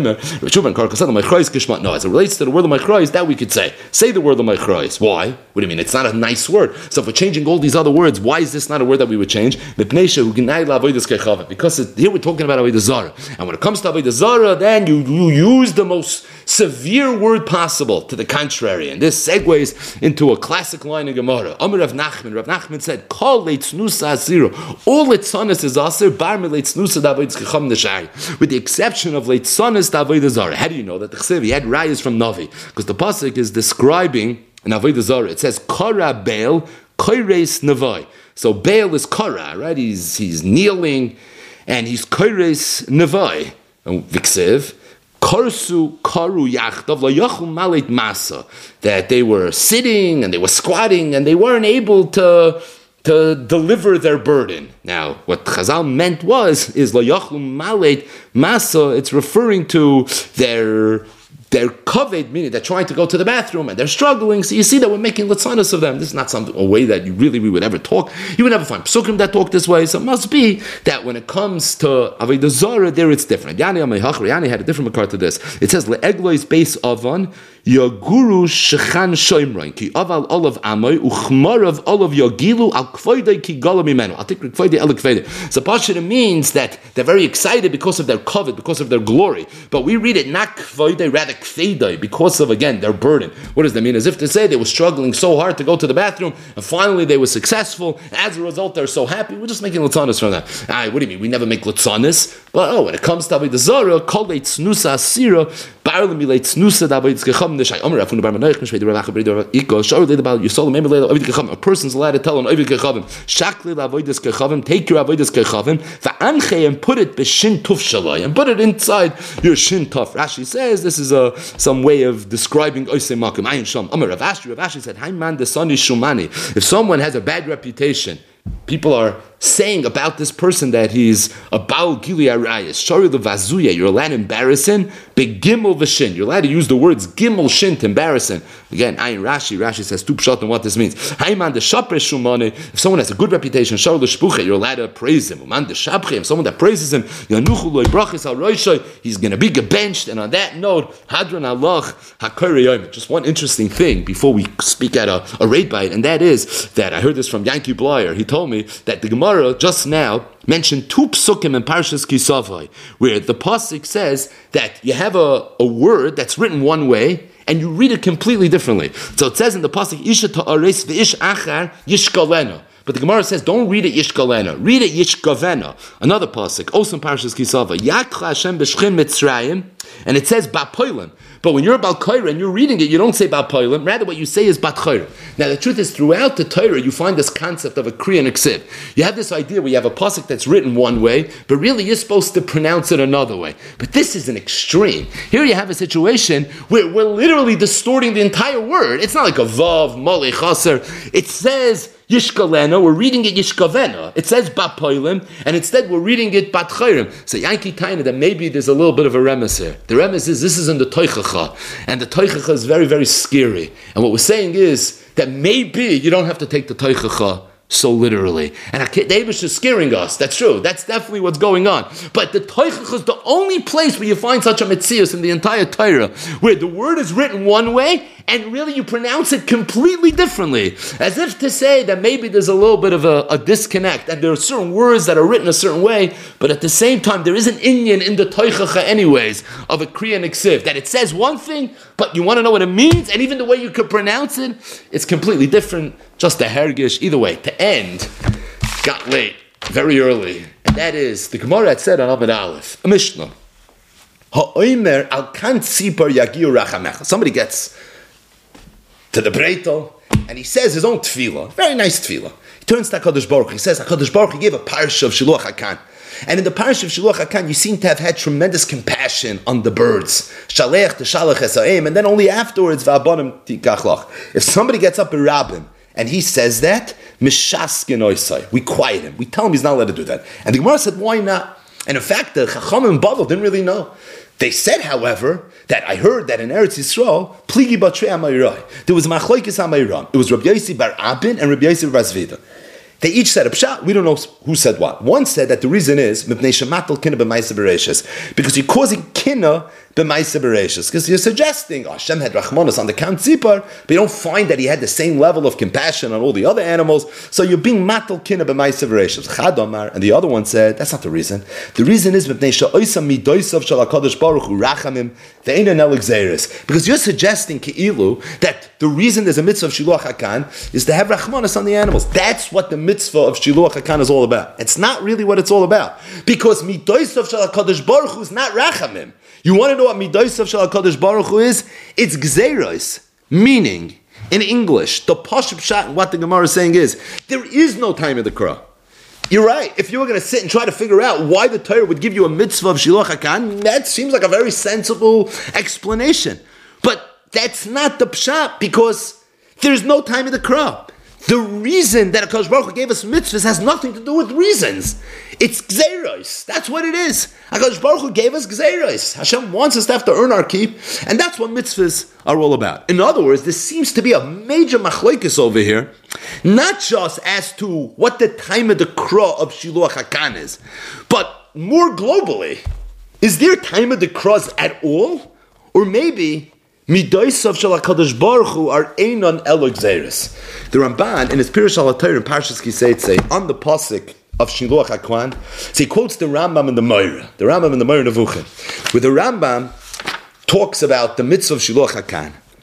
No, as it relates to the word lemoichrois, that we could say. Say the word lemoichrois. Why? What do you mean? It's not a nice word. So if we're changing all these other words, why is this not a word that we would change? Because here we're talking about Avodah Zarah. And when it comes to Avodah Zarah, then you use the most severe word possible to the contrary. And this segues into a classic line in Gemara. Amar Rav Nachman. Rav Nachman said, Kol leitznusa asiru. All leitzanis is asir, bar me leitznusa d'avodas kecham neshari. With the exception of leitzanis d'avodah Zarah. How do you know that? The Chsev, he had rayas from Navi. Because the pasuk is describing in Avodah Zarah. It says, Kara Baal, Koires Navai. So Baal is Kara, right? He's kneeling, and he's Koires Navai. And Viksev, Korsu Karu Yachdav Layachum Malit Masa, that they were sitting and they were squatting and they weren't able to deliver their burden. Now, what Chazal meant is Layachum Malit Masa. It's referring to their kaved, meaning they're trying to go to the bathroom and they're struggling. So you see that we're making litzanos of them. This is not a way that we would ever talk. You would never find psukim that talk this way. So it must be that when it comes to Avodah Zarah, there it's different. Yani had a different makar to this. It says le'eglois beis avan yaguru shechan shoimrain ki aval olav amoy uchmarav olav yagilu al kvoidei ki galam imenu. I'll take kvoidei el kvoidei. So Pashira means that they're very excited because of their kavod, because of their glory. But we read it not kvoidei, rather kvedai, because of, again, their burden. What does that mean? As if to say they were struggling so hard to go to the bathroom, and finally they were successful. As a result, they're so happy. We're just making litzanis from that. What do you mean? We never make litzanis But when it comes to Avodah Zarah, Kol Leitznusa Asira, Barle Milei Tznusa David Gecham Nishai Omer Afun Bar Manoich Mishvei Rav Acha B'Rei Rav Iko Shor Leil Bal Yisol Mem Leil Avodah Gecham. A person's allowed to tell on Avodah Gechavim, Shakli Avodas Gechavim, take your Avodas Gechavim, Va'anchei, and put it B'Shin Tuf Shalai, and put it inside your Shin Tuf. Rashi says this is some way of describing Oisei Makim. Ayin Shom Omer Rav Ashi said, Hayman Desani Shumani. If someone has a bad reputation, people are saying about this person that he's a Baal Gili Arayas, Shari Levazuya, you're allowed to embarrass him, Big Gimel V'Shin. You're allowed to use the words Gimel Shin to embarrass him. Again, Ayin Rashi says two pshat on what this means. Hayman de Shapre Shumane, if someone has a good reputation, Shari L'Shpuche, you're allowed to praise him. Uman de Shapche, if someone that praises him, Yanuchu Loi Brachis Al Roishoy, he's going to be gebenched. And on that note, Hadran Allah HaKorei Yom. Just one interesting thing before we speak at a raid bite, and that is that I heard this from Yankee Blyer. He told me that the Gemara just now mentioned two psukim in Parshas Kisavai, where the pasuk says that you have a word that's written one way and you read it completely differently. So it says in the pasuk, Isha ta'ares v'ish achar yishkalena. But the Gemara says, don't read it Yishkalena, read it Yishkavena. Another pasuk, also in Parshas Kisava, Yakla Hashem b'shchin Mitzrayim, and it says Ba'poilim. But when you're about Kaira and you're reading it, you don't say Ba'poilim, rather what you say is Bat Chayra. Now the truth is, throughout the Torah, you find this concept of a Kriya and a Ksiv. You have this idea where you have a pasuk that's written one way, but really you're supposed to pronounce it another way. But this is an extreme. Here you have a situation where we're literally distorting the entire word. It's not like a Vav, Mali, Chaser. It says Yishkalena, we're reading it Yishkavena. It says Ba'poilim, and instead we're reading it Bat Chayrim. So Yankee Taina, that maybe there's a little bit of a remes here. The remes is, this is in the Toichacha, and the Toichacha is very, very scary. And what we're saying is that maybe you don't have to take the Toichacha so literally. And Davish is scaring us. That's true. That's definitely what's going on. But the Toichach is the only place where you find such a metzius in the entire Torah, where the word is written one way, and really you pronounce it completely differently. As if to say that maybe there's a little bit of a disconnect, and there are certain words that are written a certain way, but at the same time, there is an inyan in the Toichacha anyways, of a Kriya and a Ksiv, that it says one thing, but you want to know what it means, and even the way you could pronounce it, it's completely different. Just a hergish. Either way, to end, got late, very early. And that is, the Gemara had said on Amud Aleph, a Mishnah. Ha'omer al kan tzipar yagiu rachamecha. Somebody gets to the Breitel, and he says his own tefillah, very nice tefillah. He turns to HaKadosh Baruch Hu. He says, HaKadosh Baruch Hu gave a parsha of Shiluach HaKan. And in the parsha of Shiluach HaKan, you seem to have had tremendous compassion on the birds. Shalech to shalach esa'im, and then only afterwards, va'abonim tikachlach. If somebody gets up in Rabbim, and he says that, Mishaskin oisai. We quiet him. We tell him he's not allowed to do that. And the Gemara said, why not? And in fact, the Chacham and Bavel didn't really know. They said, however, that I heard that in Eretz Yisrael, Pligi Batrei Amayrai, there was Machlokes Amayram. It was Rabbi Yossi bar Abin and Rabbi Yossi bar Zvida. They each said a pshat. We don't know who said what. One said that the reason is because you're causing kinna b'maisa bereshis, because you're suggesting Hashem had rachmanos on the Kam Tzipar, but you don't find that he had the same level of compassion on all the other animals. So you're being matal kinna b'maisa bereshis. Chad Omar, and the other one said that's not the reason. The reason is because you're suggesting keilu that the reason there's a mitzvah of shiluach hakan is to have rachmanos on the animals. That's what the mitzvah of shiluach hakan is all about. It's not really what it's all about, because midoisav shel HaKadosh Baruch Hu is not rachamim. You want to know what midoisav shel HaKadosh Baruch Hu is? It's gzeiros, meaning in English, the pashut pshat, what the Gemara is saying is there is no time of the Krah. You're right. If you were going to sit and try to figure out why the Torah would give you a mitzvah of shiluach hakan, that seems like a very sensible explanation. But that's not the pshat, because there's no time of the Krah. The reason that HaKadosh Baruch Hu gave us mitzvahs has nothing to do with reasons. It's gzeiros. That's what it is. HaKadosh Baruch Hu gave us gzeiros. Hashem wants us to have to earn our keep, and that's what mitzvahs are all about. In other words, there seems to be a major machlokes over here, not just as to what the time of the krah of shiluach hakan is, but more globally, is there time of the krahs at all? Or maybe midoisav shel HaKadosh Baruch Hu are einon elo gzeiros. The Ramban in his Pirush HaTorah in Parshas Kiseitze on the pasuk of Shiluach HaKan, so he quotes the Rambam in the Moira, Nevuchim, where the Rambam talks about the mitzvah of Shiluach HaKan,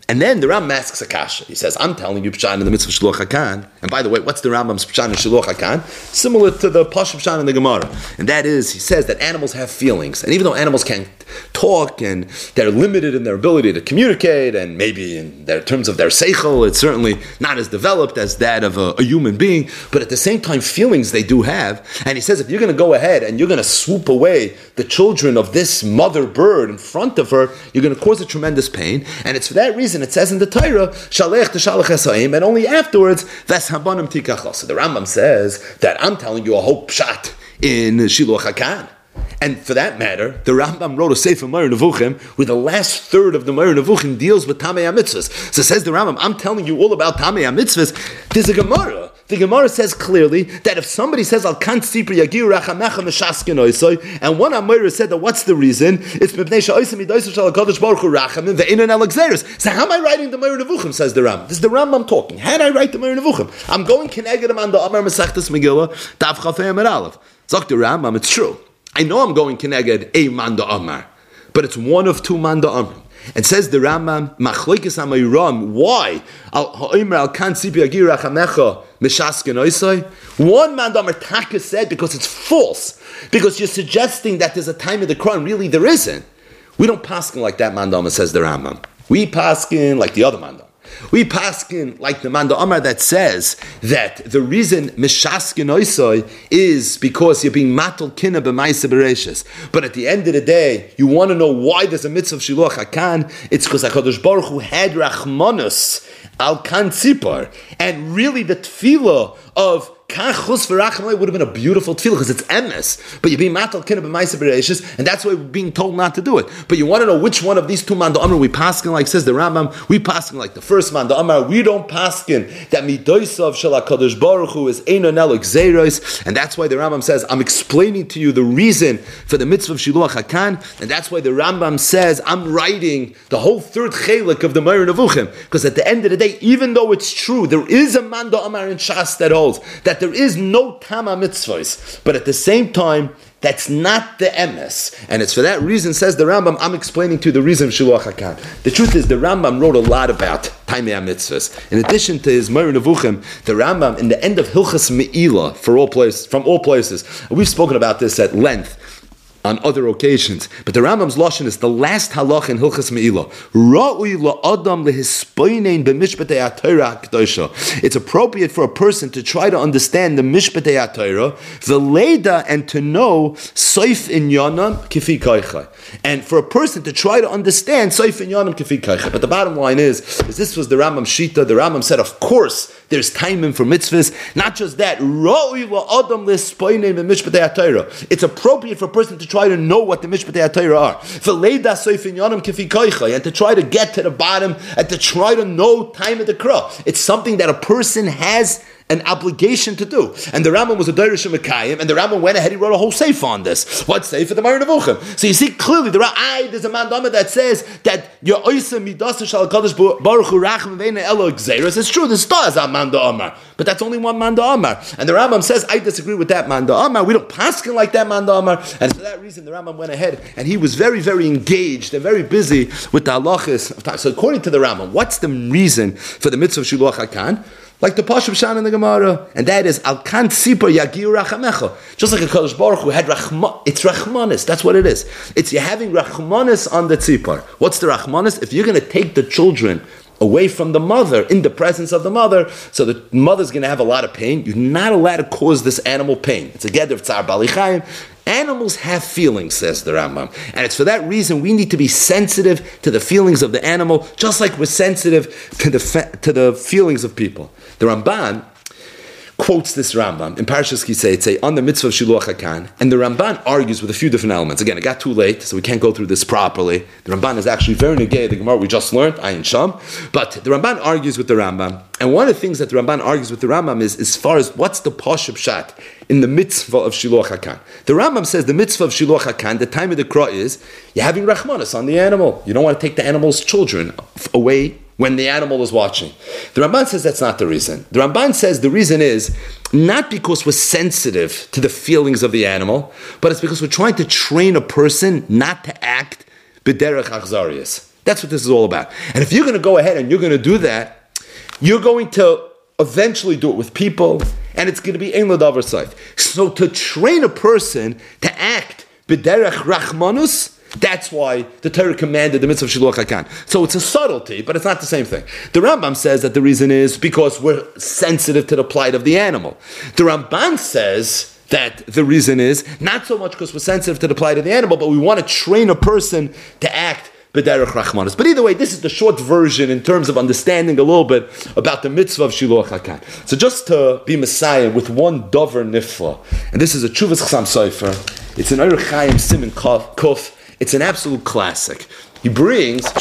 And then the Rambam asks a kasha. He says, I'm telling you Pshan in the mitzvah Shiluach HaKan. And by the way, what's the Rambam's Pshan in Shiluach HaKan? Similar to the Pashup Pshan in the Gemara. And that is, he says that animals have feelings. And even though animals can't talk and they're limited in their ability to communicate, and maybe in their terms of their seichel, it's certainly not as developed as that of a human being, but at the same time, feelings they do have. And he says, if you're going to go ahead and you're going to swoop away the children of this mother bird in front of her, you're going to cause a tremendous pain. And it's for that reason it says in the Torah, Shalech T'Shalech Esayim, and only afterwards, Ves Habanim Tikachos. So the Rambam says that I'm telling you a whole pshat in Shiluach HaKan. And for that matter, the Rambam wrote a Sefer Moreh Nevuchim, where the last third of the Moreh Nevuchim deals with Tamei HaMitzvahs. So says the Rambam, I'm telling you all about Tamei HaMitzvahs. There's a Gemara. The Gemara says clearly that if somebody says Al Kan Tzipur Yagiu Rachamecha Meshaskin Oisoi, and one Amoira said that what's the reason? It's Mipnei Sha'osim Midoisu Shal HaKadosh Baruch Hu Rachamim Ve'enon El Gzeros. So how am I writing the Moreh Nevuchim? Says the Rambam. This is the Rambam talking. How did I write the Moreh Nevuchim? I'm going Keneged Am the Amar Masechtas Megillah Tav Chafei Amar Aleph. Zok the Rambam, it's true. I know I'm going Keneged a Manda Amar, but it's one of two Manda Amar. And says the Rambam, Machlokes HaMoiram, why? Al Kan Tzipur Yagiu Rachamecha Meshaskin Oisoi. One Manda Amar Taka said because it's false, because you're suggesting that there's a time of the Quran. Really, there isn't. We don't paskin like that Manda Amar, says the Rambam. We paskin like the other Manda. We paskin like the Manda Amar that says that the reason Meshaskin Oisoi is because you're being matal kina b'maisa bereishis. But at the end of the day, you want to know why there's a mitzvah of Shiluach HaKan. It's because HaKadosh Baruch Hu had Rachmanus Al Kan Tzipur, and really the tefillah of Kachus v'rachamai would have been a beautiful tefillah because it's emes, but you're being matal kina b'maisa bereishis, and that's why we're being told not to do it. But you want to know which one of these two Manda Amar we paskin like, says the Rambam. We paskin like the first Manda Amar. We don't paskin that midoisav shel HaKadosh Baruch Hu is einon el gzeros, and that's why the Rambam says I'm explaining to you the reason for the mitzvah of Shiluach HaKan, and that's why the Rambam says I'm writing the whole third chelik of the Moreh Nevuchim, because at the end of the day, even though it's true, there is a Manda Amar in Shas that holds that there is no Tama mitzvahs, but at the same time, that's not the emes. And it's for that reason, says the Rambam, I'm explaining to you the reason of Shiluach HaKan. The truth is, the Rambam wrote a lot about Taimei HaMitzvahs. In addition to his Moreh Nevuchim, the Rambam, in the end of Hilchas Me'ilah, from all places, we've spoken about this at length on other occasions, but the Rambam's lashon is the last halach in Hilchas Me'ilah. Ra'ui la'adam lehispoinein b'mishpatei ha'Torah ha'kedosha. It's appropriate for a person to try to understand the mishpatei ha'Torah, the leda, and to know soif inyanam kifi kaicha, and for a person to try to understand soif inyanam kifi kaicha. But the bottom line is this was the Rambam's shita. The Rambam said, of course, there's timing for mitzvahs. Not just that. Ra'ui la'adam lehispoinein b'mishpatei ha'Torah. It's appropriate for a person to try to know what the Mishpatei HaTorah are. And to try to get to the bottom and to try to know time of the Kra. It's something that a person has an obligation to do. And the Rambam was a Dorish Mekayim, and the Rambam went ahead, he wrote a whole sefer on this. What sefer? The Moreh Nevuchim. So you see clearly, there's a mandama that says that your oisa midasa shal kadosh baruch hu racham ve'ena elo gzeros. It's true, the star is a manda amar, but that's only one manda amar. And the Rambam says, I disagree with that manda amar. We don't paskin like that manda amar. And for that reason, the Rambam went ahead, and he was very, very engaged and very busy with the halachas of time. So according to the Rambam, what's the reason for the mitzvah of Shiluach HaKan? Like the Pashup Shan in the Gemara, and that is Al Kan Tzipur Yagiu Rachamecha. Just like a Kadosh Baruch Hu had Rachman, it's Rachmanis. That's what it is. It's you're having Rachmanis on the Tzipur. What's the Rachmanis? If you're going to take the children away from the mother, in the presence of the mother, so the mother's going to have a lot of pain. You're not allowed to cause this animal pain. It's a Geder of Tzar Bali Chaim. Animals have feelings, says the Rambam. And it's for that reason we need to be sensitive to the feelings of the animal, just like we're sensitive to the feelings of people. The Ramban quotes this Rambam in Parshas Kiseitze on the mitzvah of Shiluach HaKan, and the Ramban argues with a few different elements. Again, it got too late, so we can't go through this properly. The Ramban is actually very negay, the Gemara we just learned, Ayin Sham, but the Ramban argues with the Rambam, and one of the things that the Ramban argues with the Rambam is as far as what's the Pashup Shat in the mitzvah of Shiluach HaKan. The Rambam says the mitzvah of Shiluach HaKan, the time of the Kra is, you're having Rachmanis on the animal. You don't want to take the animal's children away when the animal is watching. The Ramban says that's not the reason. The Ramban says the reason is not because we're sensitive to the feelings of the animal, but it's because we're trying to train a person not to act b'derech achzarius. That's what this is all about. And if you're going to go ahead and you're going to do that, you're going to eventually do it with people, and it's going to be ein l'davar saif. So to train a person to act b'derech rachmanus, that's why the Torah commanded the mitzvah of Shiluach HaKan. So it's a subtlety, but it's not the same thing. The Rambam says that the reason is because we're sensitive to the plight of the animal. The Ramban says that the reason is not so much because we're sensitive to the plight of the animal, but we want to train a person to act b'derech rachmanus. But either way, this is the short version in terms of understanding a little bit about the mitzvah of Shiluach HaKan. So just to be Messiah with one dover nifla, and this is a Tshuvas Chassam Sofer. It's an Orach Chaim Siman Kuf. It's an absolute classic. He brings that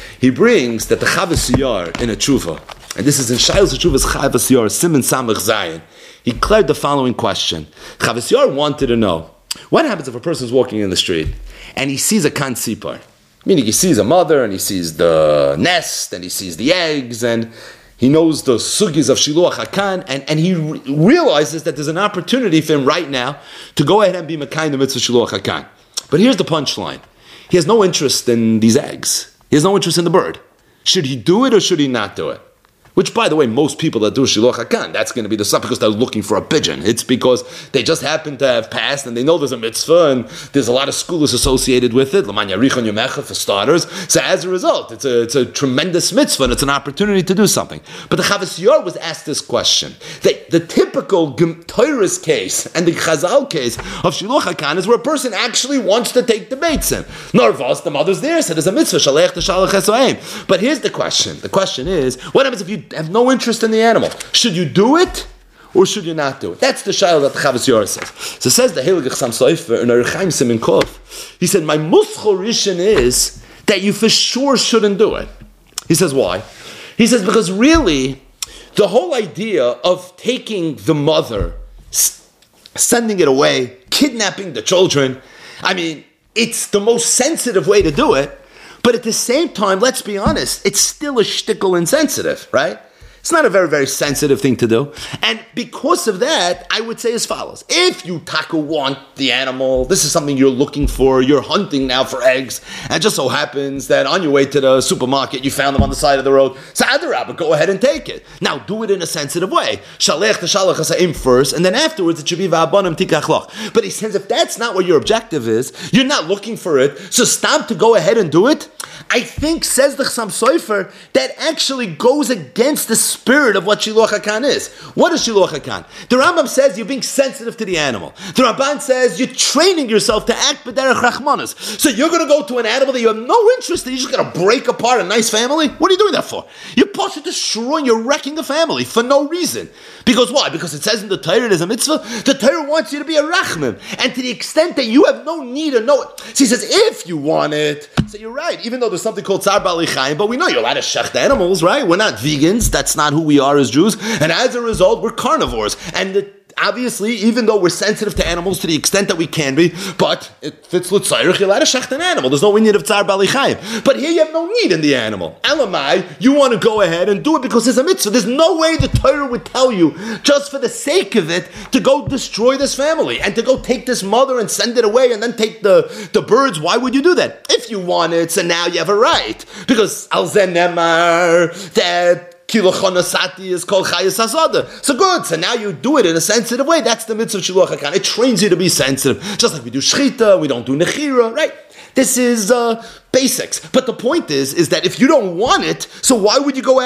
the Chavas Yar in a tshuva, and this is in Shailos Tshuvas Chavas Yar, Siman Samach Zayin, he declared the following question. Chavas Yar wanted to know, what happens if a person is walking in the street and he sees a kan sipar? Meaning he sees a mother and he sees the nest and he sees the eggs and he knows the sugis of Shiluach HaKan, and he realizes that there's an opportunity for him right now to go ahead and be Mekayim the mitzvah Shiluach HaKan. But here's the punchline. He has no interest in these eggs. He has no interest in the bird. Should he do it or should he not do it? Which, by the way, most people that do Shiluach HaKan, that's going to be the stuff because they're looking for a pigeon. It's because they just happen to have passed and they know there's a mitzvah and there's a lot of schools associated with it. L'man yarichon yomecha for starters. So as a result, it's a tremendous mitzvah and it's an opportunity to do something. But the Chavas Yar was asked this question. The typical Torah's case and the Chazal case of Shiluach HaKan is where a person actually wants to take the beitzim. Narvas, the mother's there, so there's a mitzvah, shalech to shalach esoim. But here's the question. The question is, what happens if you have no interest in the animal? Should you do it or should you not do it? That's the shayla that the Chavas Yar says. So says the Heilig Chassam Sofer in Orach Chaim Siman Kuf. He said, my muschol rishon is that you for sure shouldn't do it. He says, why? He says, because really, the whole idea of taking the mother, sending it away, kidnapping the children, I mean, it's the most sensitive way to do it. But at the same time, let's be honest, it's still a shtickle insensitive, right? It's not a very, very sensitive thing to do. And because of that, I would say as follows. If you taku want the animal, this is something you're looking for, you're hunting now for eggs, and it just so happens that on your way to the supermarket, you found them on the side of the road. So adarabba, go ahead and take it. Now, do it in a sensitive way. Shalech to shalach hasaim first, and then afterwards it should be va'abonim tikach loch. But he says if that's not what your objective is, you're not looking for it, so stop to go ahead and do it. I think, says the Chassam Sofer, that actually goes against the spirit of what Shiluach HaKan is. What is Shiluach HaKan? The Rambam says you're being sensitive to the animal. The Ramban says you're training yourself to act b'derech rachmanas. So you're going to go to an animal that you have no interest in, you're just going to break apart a nice family? What are you doing that for? You're possibly destroying, you're wrecking a family for no reason. Because why? Because it says in the Torah there's a mitzvah. The Torah wants you to be a rachmim. And to the extent that you have no need or no... So he says, if you want it... So you're right, even though there's something called Tzar Bali Chaim, but we know you're allowed to shecht animals, right? We're not vegans. That's not who we are as Jews. And as a result, we're carnivores. And obviously, even though we're sensitive to animals to the extent that we can be, but if it's l'tzayrich, you're allowed to shecht an animal. There's no need of Tzar Bali Chaim. But here you have no need in the animal. Elamai, you want to go ahead and do it because there's a mitzvah. There's no way the Torah would tell you, just for the sake of it, to go destroy this family and to go take this mother and send it away and then take the birds. Why would you do that? If you want it, so now you have a right. Because Al Zen Nemar, that Kilachonasati is called Chayas Hazada. So good. So now you do it in a sensitive way. That's the mitzvah of Shiluach HaKan. It trains you to be sensitive. Just like we do Shechita, we don't do Nechira, right? This is basics. But the point is that if you don't want it, so why would you go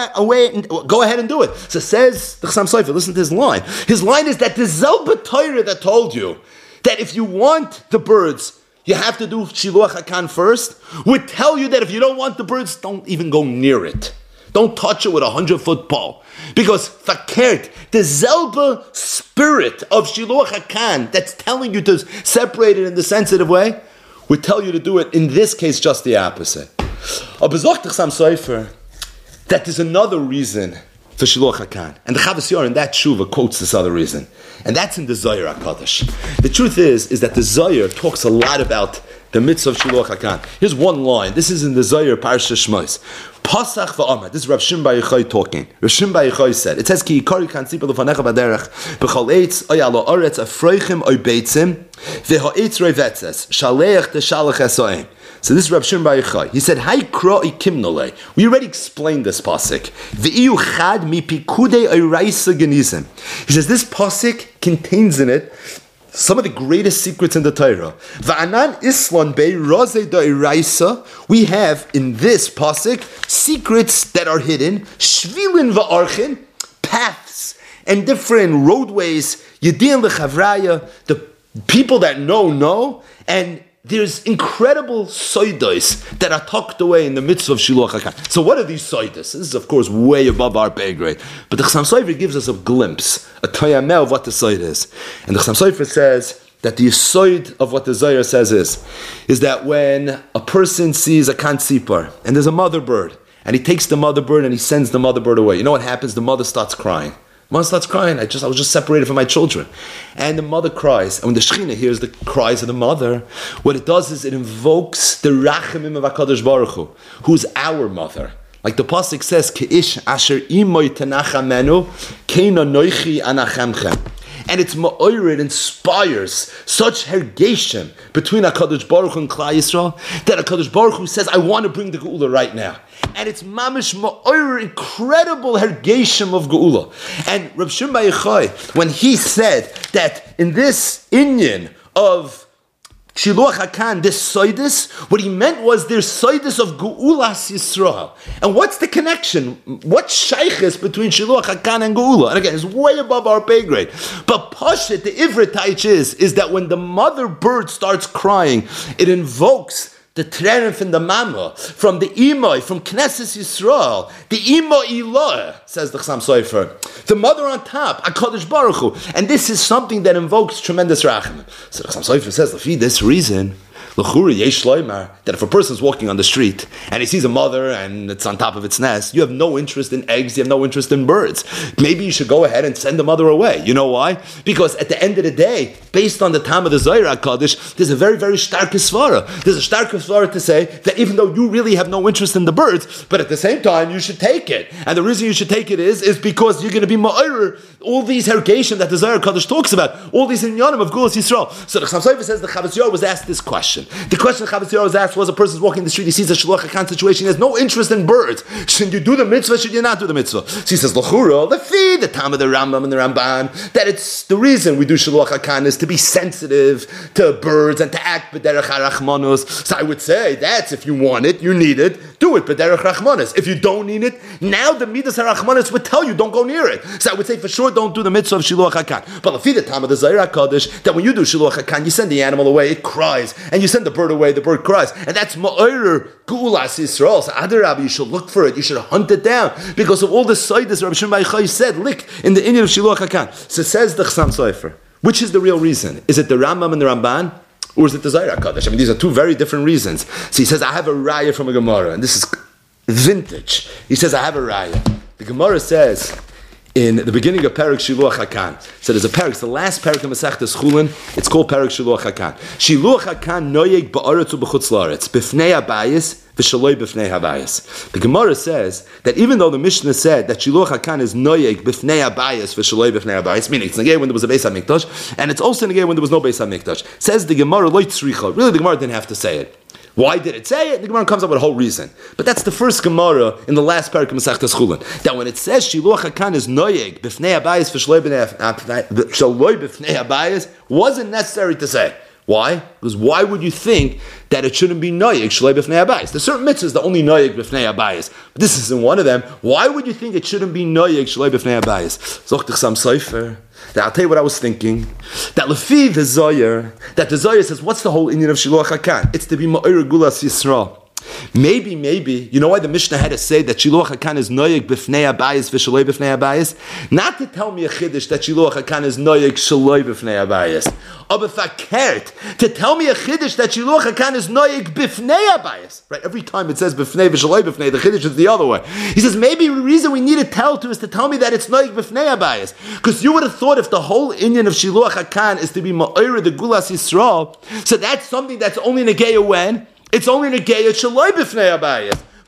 ahead and do it? So says the Chassam Sofer, listen to his line. His line is that the Zelba Torah that told you that if you want the birds, you have to do Shiluach HaKan first, would tell you that if you don't want the birds, don't even go near it. Don't touch it with 100-foot pole. Because fakert, the Zelba spirit of Shiluach HaKan that's telling you to separate it in the sensitive way would tell you to do it, in this case, just the opposite. Aber sagt the Chassam Sofer that there's another reason for Shiluach HaKan. And the Chavas Yar in that Tshuva quotes this other reason. And that's in the Zohar HaKadosh. The truth is that the Zohar talks a lot about the mitzvah of Shiluach HaKan. Here's one line. This is in the Zohar Parsha Shmos. Pasach v'amad. This is Rav Shimon Bar Yochai talking. Rav Shimon Bar Yochai said, it says, Ki yikari kan tzipah l'fanecha b'derech b'chol eitz oy alo oretz afreichim oy beitzim v'ha'etz roi vetzes shaleach teshalach esoim. So this is Reb Shimon Bar Yochai. He said, "Hay kro'i kimnole." We already explained this pasuk. V'iyu chad mi pikudei oiraisa genizim. He says this pasuk contains in it some of the greatest secrets in the Torah. Va'anan islan bei rozei da'iraisa. We have in this pasuk secrets that are hidden. Shvilin va'archin, paths and different roadways. Yedin lechavraya, the people that know, and there's incredible soidos that are tucked away in the mitzvah of Shiluach HaKan. So what are these soidos? This is, of course, way above our pay grade. But the Chassam Sofer gives us a glimpse, a toyameh of what the soid is. And the Chassam Sofer says that the soid of what the Zohar says is that when a person sees a kan tzipar, and there's a mother bird, and he takes the mother bird and he sends the mother bird away, you know what happens? The mother starts crying. Mother starts crying. I was just separated from my children. And the mother cries. And when the Shekhinah hears the cries of the mother, what it does is it invokes the Rachamim of HaKadosh Baruch Hu, who's our mother. Like the pasuk says, K'ish asher imoy tenachamenu, keina noichi anachemchem. And it's ma'oir, it inspires such hergeshem between HaKadosh Baruch Hu and Klal Yisrael, that HaKadosh Baruch Hu says, I want to bring the Geula right now. And it's mamish ma'oir, incredible hergeshem of Geula. And Reb Shimon Bar Yochai, when he said that in this inyan of Shiluach HaKan, this soidus, what he meant was there's soidus of Geulas Yisrael. And what's the connection? What's shaykhis between Shiluach HaKan and Geula? And again, it's way above our pay grade. But Pashit, the Ivrit Taich is that when the mother bird starts crying, it invokes the Trerenf and the Mama, from the Imai, from Knesset Yisrael, the Ima Ilah, says the Chassam Sofer, the mother on top, HaKadosh Baruch Hu. And this is something that invokes tremendous rachim. So the Chassam Sofer says, for this reason, L'churi yesh loymar, that if a person's walking on the street and he sees a mother and it's on top of its nest, you have no interest in eggs, you have no interest in birds. Maybe you should go ahead and send the mother away. You know why? Because at the end of the day, based on the time of the Zohar HaKadosh, there's a very, very stark svara. There's a stark svara to say that even though you really have no interest in the birds, but at the same time, you should take it. And the reason you should take it is because you're going to be ma'ir all these hergation that the Zohar HaKadosh talks about, all these inyanim of Gulas Yisrael. So the Chassam Sofer says the Chavos Yair was asked this question. The question Chavos Yair was asked was, a person's walking the street, he sees a Shiluach HaKan situation, he has no interest in birds. Should you do the mitzvah, should you not do the mitzvah? So he says, L'chura, the time of the Rambam and the Ramban, that it's the reason we do Shiluach HaKan is to be sensitive to birds and to act b'derech harachmanos. So I would say, that's if you want it, you need it, do it b'derech harachmanos. If you don't need it, now the midas harachmanos would tell you, don't go near it. So I would say, for sure, don't do the mitzvah of Shiluach HaKan. But if the time of the Zohar HaKadosh, that when you do Shiluach HaKan, you send the animal away, it cries, and you send the bird away, the bird cries, and that's ma'orer Geulas Yisrael. So Adarabbi, you should look for it, you should hunt it down, because of all the soidas Rabbi Shimon Bar Yochai said, lick in the inyan of Shiluach HaKan. So says the Chassam Sofer, which is the real reason? Is it the Rambam and the Ramban, or is it the Zohar HaKadosh? I mean, these are two very different reasons. So he says, I have a raya from a Gemara, and this is vintage. He says, I have a raya. The Gemara says, in the beginning of Perek Shiluach HaKan, so there's a Perek, it's the last Perek of Masechtas Chulin, it's called Perek Shiluach HaKan. Shiluach HaKan noyeg ba'aretz u'b'chutz la'aretz, b'fnei habayis, v'shaloi b'fnei habayis. The Gemara says that even though the Mishnah said that Shiluach HaKan is noyeg b'fnei habayis, v'shaloi b'fnei habayis, meaning it's negay when there was a Beis HaMikdash, and it's also negay when there was no Beis HaMikdash. Says the Gemara, lo tzricha. Really, the Gemara didn't have to say it. Why did it say it? The Gemara comes up with a whole reason. But that's the first Gemara in the last parak of Masechtas Chulin. That when it says Shiluach HaKan is noyeg b'fnei habayis v'shaloi b'fnei habayis, wasn't necessary to say. Why? Because why would you think that it shouldn't be noyeg shaloi b'fnei habayis? There's certain mitzvahs that only noyeg b'fnei habayis, but this isn't one of them. Why would you think it shouldn't be noyeg shaloi b'fnei habayis? Zok the Chassam Sofer. That I'll tell you what I was thinking. That Lefi the Zohar, that the Zohar says, what's the whole inyan of Shiluach HaKan? It's to be Ma'ir Gulas Yisrael. Maybe, you know why the Mishnah had to say that Shiluach HaKan is noyeg b'fnei habayis v'shaloi b'fnei habayis? Not to tell me a chiddush that Shiluach HaKan is noyeg shaloi b'fnei habayis. Aber fakert, to tell me a chiddush that Shiluach HaKan is noyeg b'fnei habayis. Right? Every time it says b'fnei v'shaloi b'fnei, the chiddush is the other way. He says, maybe the reason we need to tell to is to tell me that it's noyeg b'fnei habayis. Because you would have thought if the whole inyan of Shiluach HaKan is to be ma'ir the Gulas Yisrael, so that's something that's only negeya when? It's only negeya shaloi b'fnei habayis.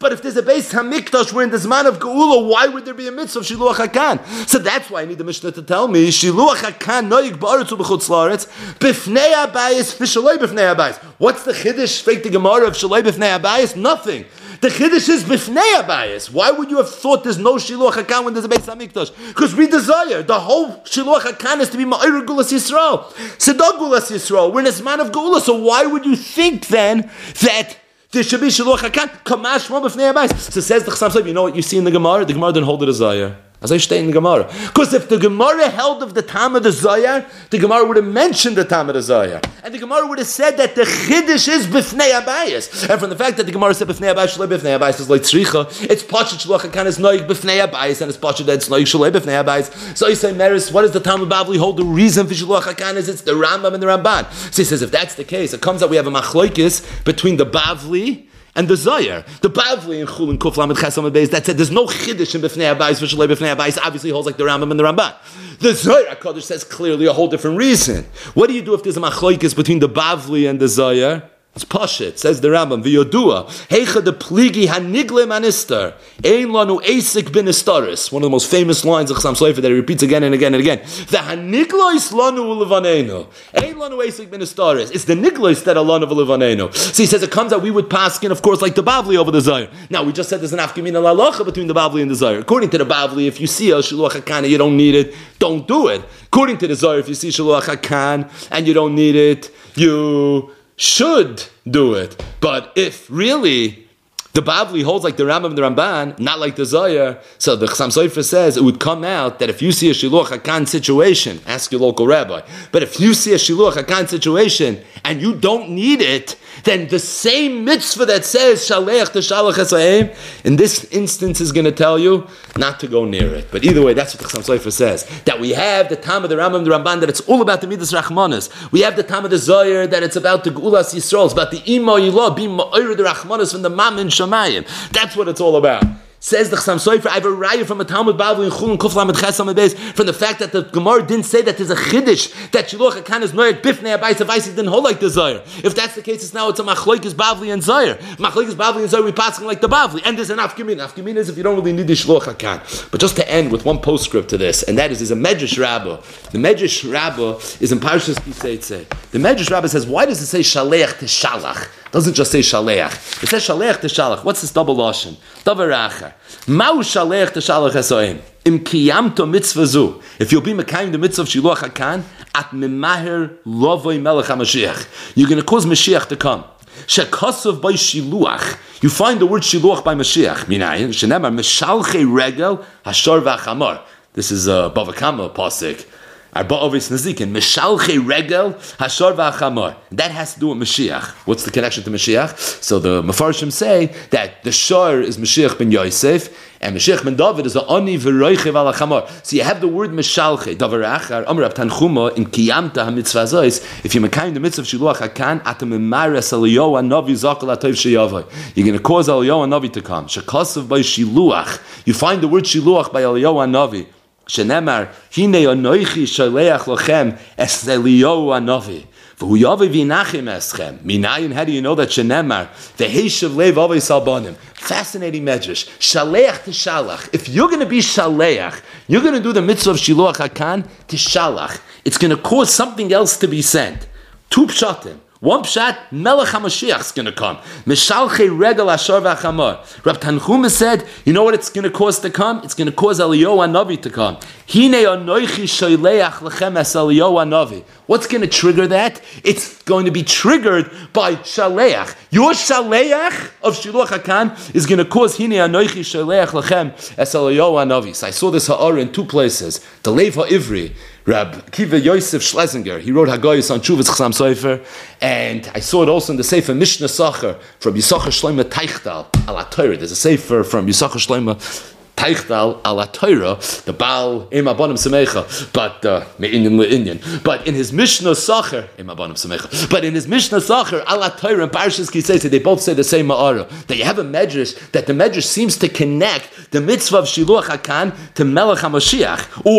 But if there's a Beis Hamikdash, we're in the Zman of Geula, why would there be a mitzvah of Shiluach HaKan? So that's why I need the Mishnah to tell me, Shiluach HaKan noyig ba'aretz u'b'chutz la'aretz, b'fnei habayis, v'shaloi b'fnei habayis. What's the Chiddush, fake the Gemara of Shaloi b'fnei habayis? Nothing. The Chiddush is b'fnei habayis. Why would you have thought there's no Shiluach HaKan when there's a Beis Hamikdash? Because we desire, the whole Shiluach HaKan is to be Ma'ir Gulas Yisrael. Sedog Gulas Yisrael. We're in a Zman of Geula, so why would you think then that there should be Shiluach HaKan? Kamash mo b'fnei habayis. So says the Chassam Sofer, you know what you see in the Gemara? The Gemara didn't hold it as Zayar. As I state in the Gemara. Because if the Gemara held of the Tam of the Zayar, the Gemara would have mentioned the Tam of the Zayar. And the Gemara would have said that the Chiddush is b'fnei habayis. And from the fact that the Gemara said b'fnei habayis, shalei b'fnei habayis is like tzricha, it's Pashut Shiluach HaKan is noig b'fnei habayis, and it's Pashut that it's noig shalei b'fnei habayis. So you say, Meris, what does the Talmud Bavli hold? The reason for Shiluach HaKan is it's the Rambam and the Ramban. So he says, if that's the case, it comes out we have a machlokes between the Bavli and the Zayar. The Bavli in Chulin Kuf Lamed Ches Amud Beis that said there's no Chiddush in B'fnei habayis for Shalei B'fnei habayis obviously holds like the Rambam and the Ramban. The Zayar HaKadosh says clearly a whole different reason. What do you do if there's a machlokes between the Bavli and the Zayar? It's Pashit, says the Rambam, V'yodua, Heicha de pligi hanigle manistar, ein lanu esik bin istaris. One of the most famous lines of Chassam Sofer that he repeats again and again and again. The haniglois lanu ulevanenu, ein lanu esik bin istaris. It's the niglois that are lanu ulevanenu. So he says it comes out, we would paskin, of course, like the Bavli over the Zayar. Now, we just said there's an afkamina lalacha between the Bavli and the Zayar. According to the Bavli, if you see a Shiluach HaKan, you don't need it, don't do it. According to the Zayar, if you see Shiluach HaKan and you don't need it, you should do it. But if really the Bavli holds like the Rambam and the Ramban, not like the Zayar, so the Chassam Sofer says it would come out that if you see a Shiluach HaKan situation, ask your local rabbi, but if you see a Shiluach HaKan situation and you don't need it, then the same mitzvah that says Shaleach Teshalach Esayim, in this instance is going to tell you not to go near it. But either way, that's what the Chassam Sofer says. That we have the Tam of the Rambam and the Ramban, that it's all about the Midas Rachmanis. We have the Tam of the Zayar, that it's about the Geulas Yisrael, it's about the Imo Yilah, being Ma'ir the Rachmanis from the Mammon Shamayim. That's what it's all about. Says the Chassam Sofer, I have a raya from a Talmud Bavli in Chulin Kuf Lamed Ches Amud Beis from the fact that the Gemara didn't say that there's a Chiddush that Shiluach HaKan is noyed b'fnei habayis. Habayis didn't hold like the Zayar. If that's the case, it's now it's a machlokes Bavli and Zayar. Machlokes Bavli and Zayar we passing like the Bavli, and there's an afkamina. Afkamina is if you don't really need the Shiluach HaKan. But just to end with one postscript to this, and that is a Medrash Rabbah. The Medrash Rabbah is in Parshas Kiseitze. The Medrash Rabbah says, why does it say Shaleach Teshalach? It doesn't just say Shaleach. It says Shaleach Teshalach. What's this double lashon? Davar achar. Ma'u Shaleach Teshalach Esoim. Im kiyamto mitzvah zu. If you'll be mekayim the mitzvah of Shiluach HaKan, at memaher lovoi melech HaMashiach. You're going to cause Mashiach to come. Shekosov by Shiluach. You find the word Shiluach by Mashiach. Minayin. Shenemar meshalchei regel hashor v'achamor. This is a Bava Kama pasuk. Arba Ovis Nazikin, Meshalchei Regel, Hashor V'Achamor. That has to do with Mashiach. What's the connection to Mashiach? So the Mefarshim say that the Shor is Mashiach ben Yosef, and Mashiach ben David is the Ani V'Roichev Al-Achamor. So you have the word Meshalchei, Davar Achar, Amr Ab Tanchuma, in Kiyamta HaMitzvah Zois, if you're mekayim the mitzvah of Shiluach HaKan, Atam Emares Eliyahu HaNavi Zakal HaTov Sheyavai. You're going to cause Eliyahu HaNavi to come. Shekasav by Shiluach. You find the word Shiluach by Eliyahu HaNavi. Shenemar, hine anoichi shaleach lochem es Eliyahu hanavi. V'hu yavi v'inachim eschem. Minayin, how do you know that Shenemar? V'heishav lev avei salbanim. Fascinating medrash. Shaleach tishalach. If you're going to be shaleach, you're going to do the mitzvah of Shiluach HaKan tishalach. It's going to cause something else to be sent. Two pshatim. One pshat, Melech HaMashiach is going to come. Meshalchei regel ashor v'achamor. Rab Tanchuma said, you know what it's going to cause to come? It's going to cause Eliyahu HaNavi to come. Hine anoichi sholeach lechem es Eliyahu HaNavi. What's going to trigger that? It's going to be triggered by shaleach. Your shaleach of Shiluach HaKan is going to cause hine anoichi sholeach lechem es Eliyahu HaNavi. So I saw this ha'ara in two places. The Lev HaIvri, Rab Kiva Yosef Schlesinger, he wrote Hagayos on Chuvas Chassam Sofer, and I saw it also in the Sefer Mishnah Sacher from Yisachar Shlomo Teichtal ala Torah. There's a Sefer from Yisachar Shlomo Teichtal ala Torah, the Baal Im Abanim Semecha, but Me'inyan Le'inyan. But in his Mishnah Sacher, Im Abanim Semecha, but in his Mishnah Sacher ala Torah and Parshas Kisei, they both say the same ma'ara. That you have a medrash, that the medrash seems to connect the mitzvah of Shiluach HaKan to Melech HaMashiach, or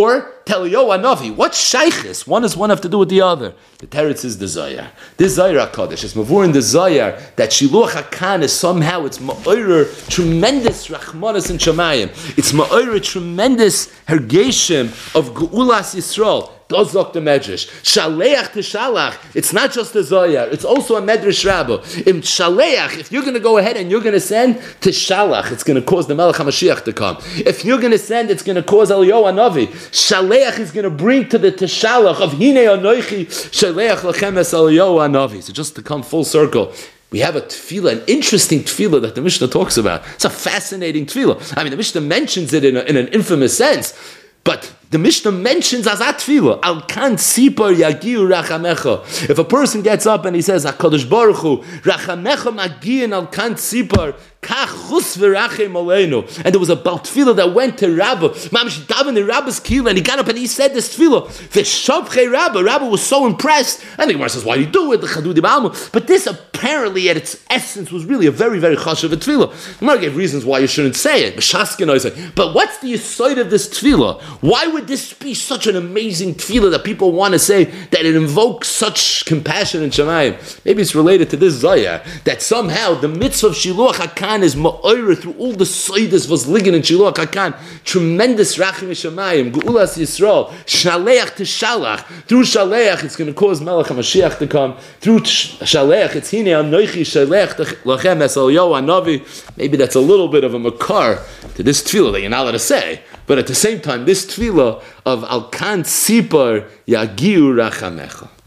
Telio Anavi. What's Shaykhis? One does one have to do with the other? The teretz is the Zoyar. This Zoyar HaKadosh, it's mavur in the Zoyar that Shiluach HaKan is somehow, it's ma'orer tremendous rachmanas and shamayim. It's ma'orer tremendous hergeshim of Geulas Yisrael. Does Dr. Medrash. Shaleach to Shalach. It's not just a Zoyar. It's also a Medrash Rabba. In Shaleach, if you're going to go ahead and you're going to send to Shalach, it's going to cause the Melech HaMashiach to come. If you're going to send, it's going to cause Eliyahu Hanavi. Shaleach is going to bring to the Teshalach of Hine Anoichi Shaleach Lachem Es Eliyahu Hanavi. So just to come full circle, we have a tefillah, an interesting tefillah that the Mishnah talks about. It's a fascinating tefillah. I mean, the Mishnah mentions it in an infamous sense. But the Mishnah mentions as atfila al kan sipar yagiu rachamecha. If a person gets up and he says HaKadosh Baruch Hu rachamecha magiin al kan sipar kach chus v'rachem aleinu, and there was a tefillah that went to Rabba mamish daven the Rabba's kila, and he got up and he said this tefillah. V'shavchei Rabba was so impressed, and the Gemara says, why do you do it? The Chadudi B'alma. But this apparently at its essence was really a very, very chashuv tefillah. The Gemara gave reasons why you shouldn't say it. But what's the yisoid of this tefillah? Why would this be such an amazing tefillah that people want to say that it invokes such compassion in Shemayim? Maybe it's related to this Zayah, that somehow the mitzvah of Shiluach HaKan is ma'orer through all the Soidas was ligging in Shiluach HaKan. Tremendous Rachim Shemayim, Geulas Yisrael, Shaleach to Shalach. Through Shaleach, it's going to cause Melech HaMashiach to come. Through Shaleach, it's Hine Anoichi Shaleach Lachem Es Eliyahu Hanavi. Maybe that's a little bit of a makar to this tefillah that you're not allowed to say. But at the same time, this tefillah of Al Kan Sipar Yagiu Rachamecha.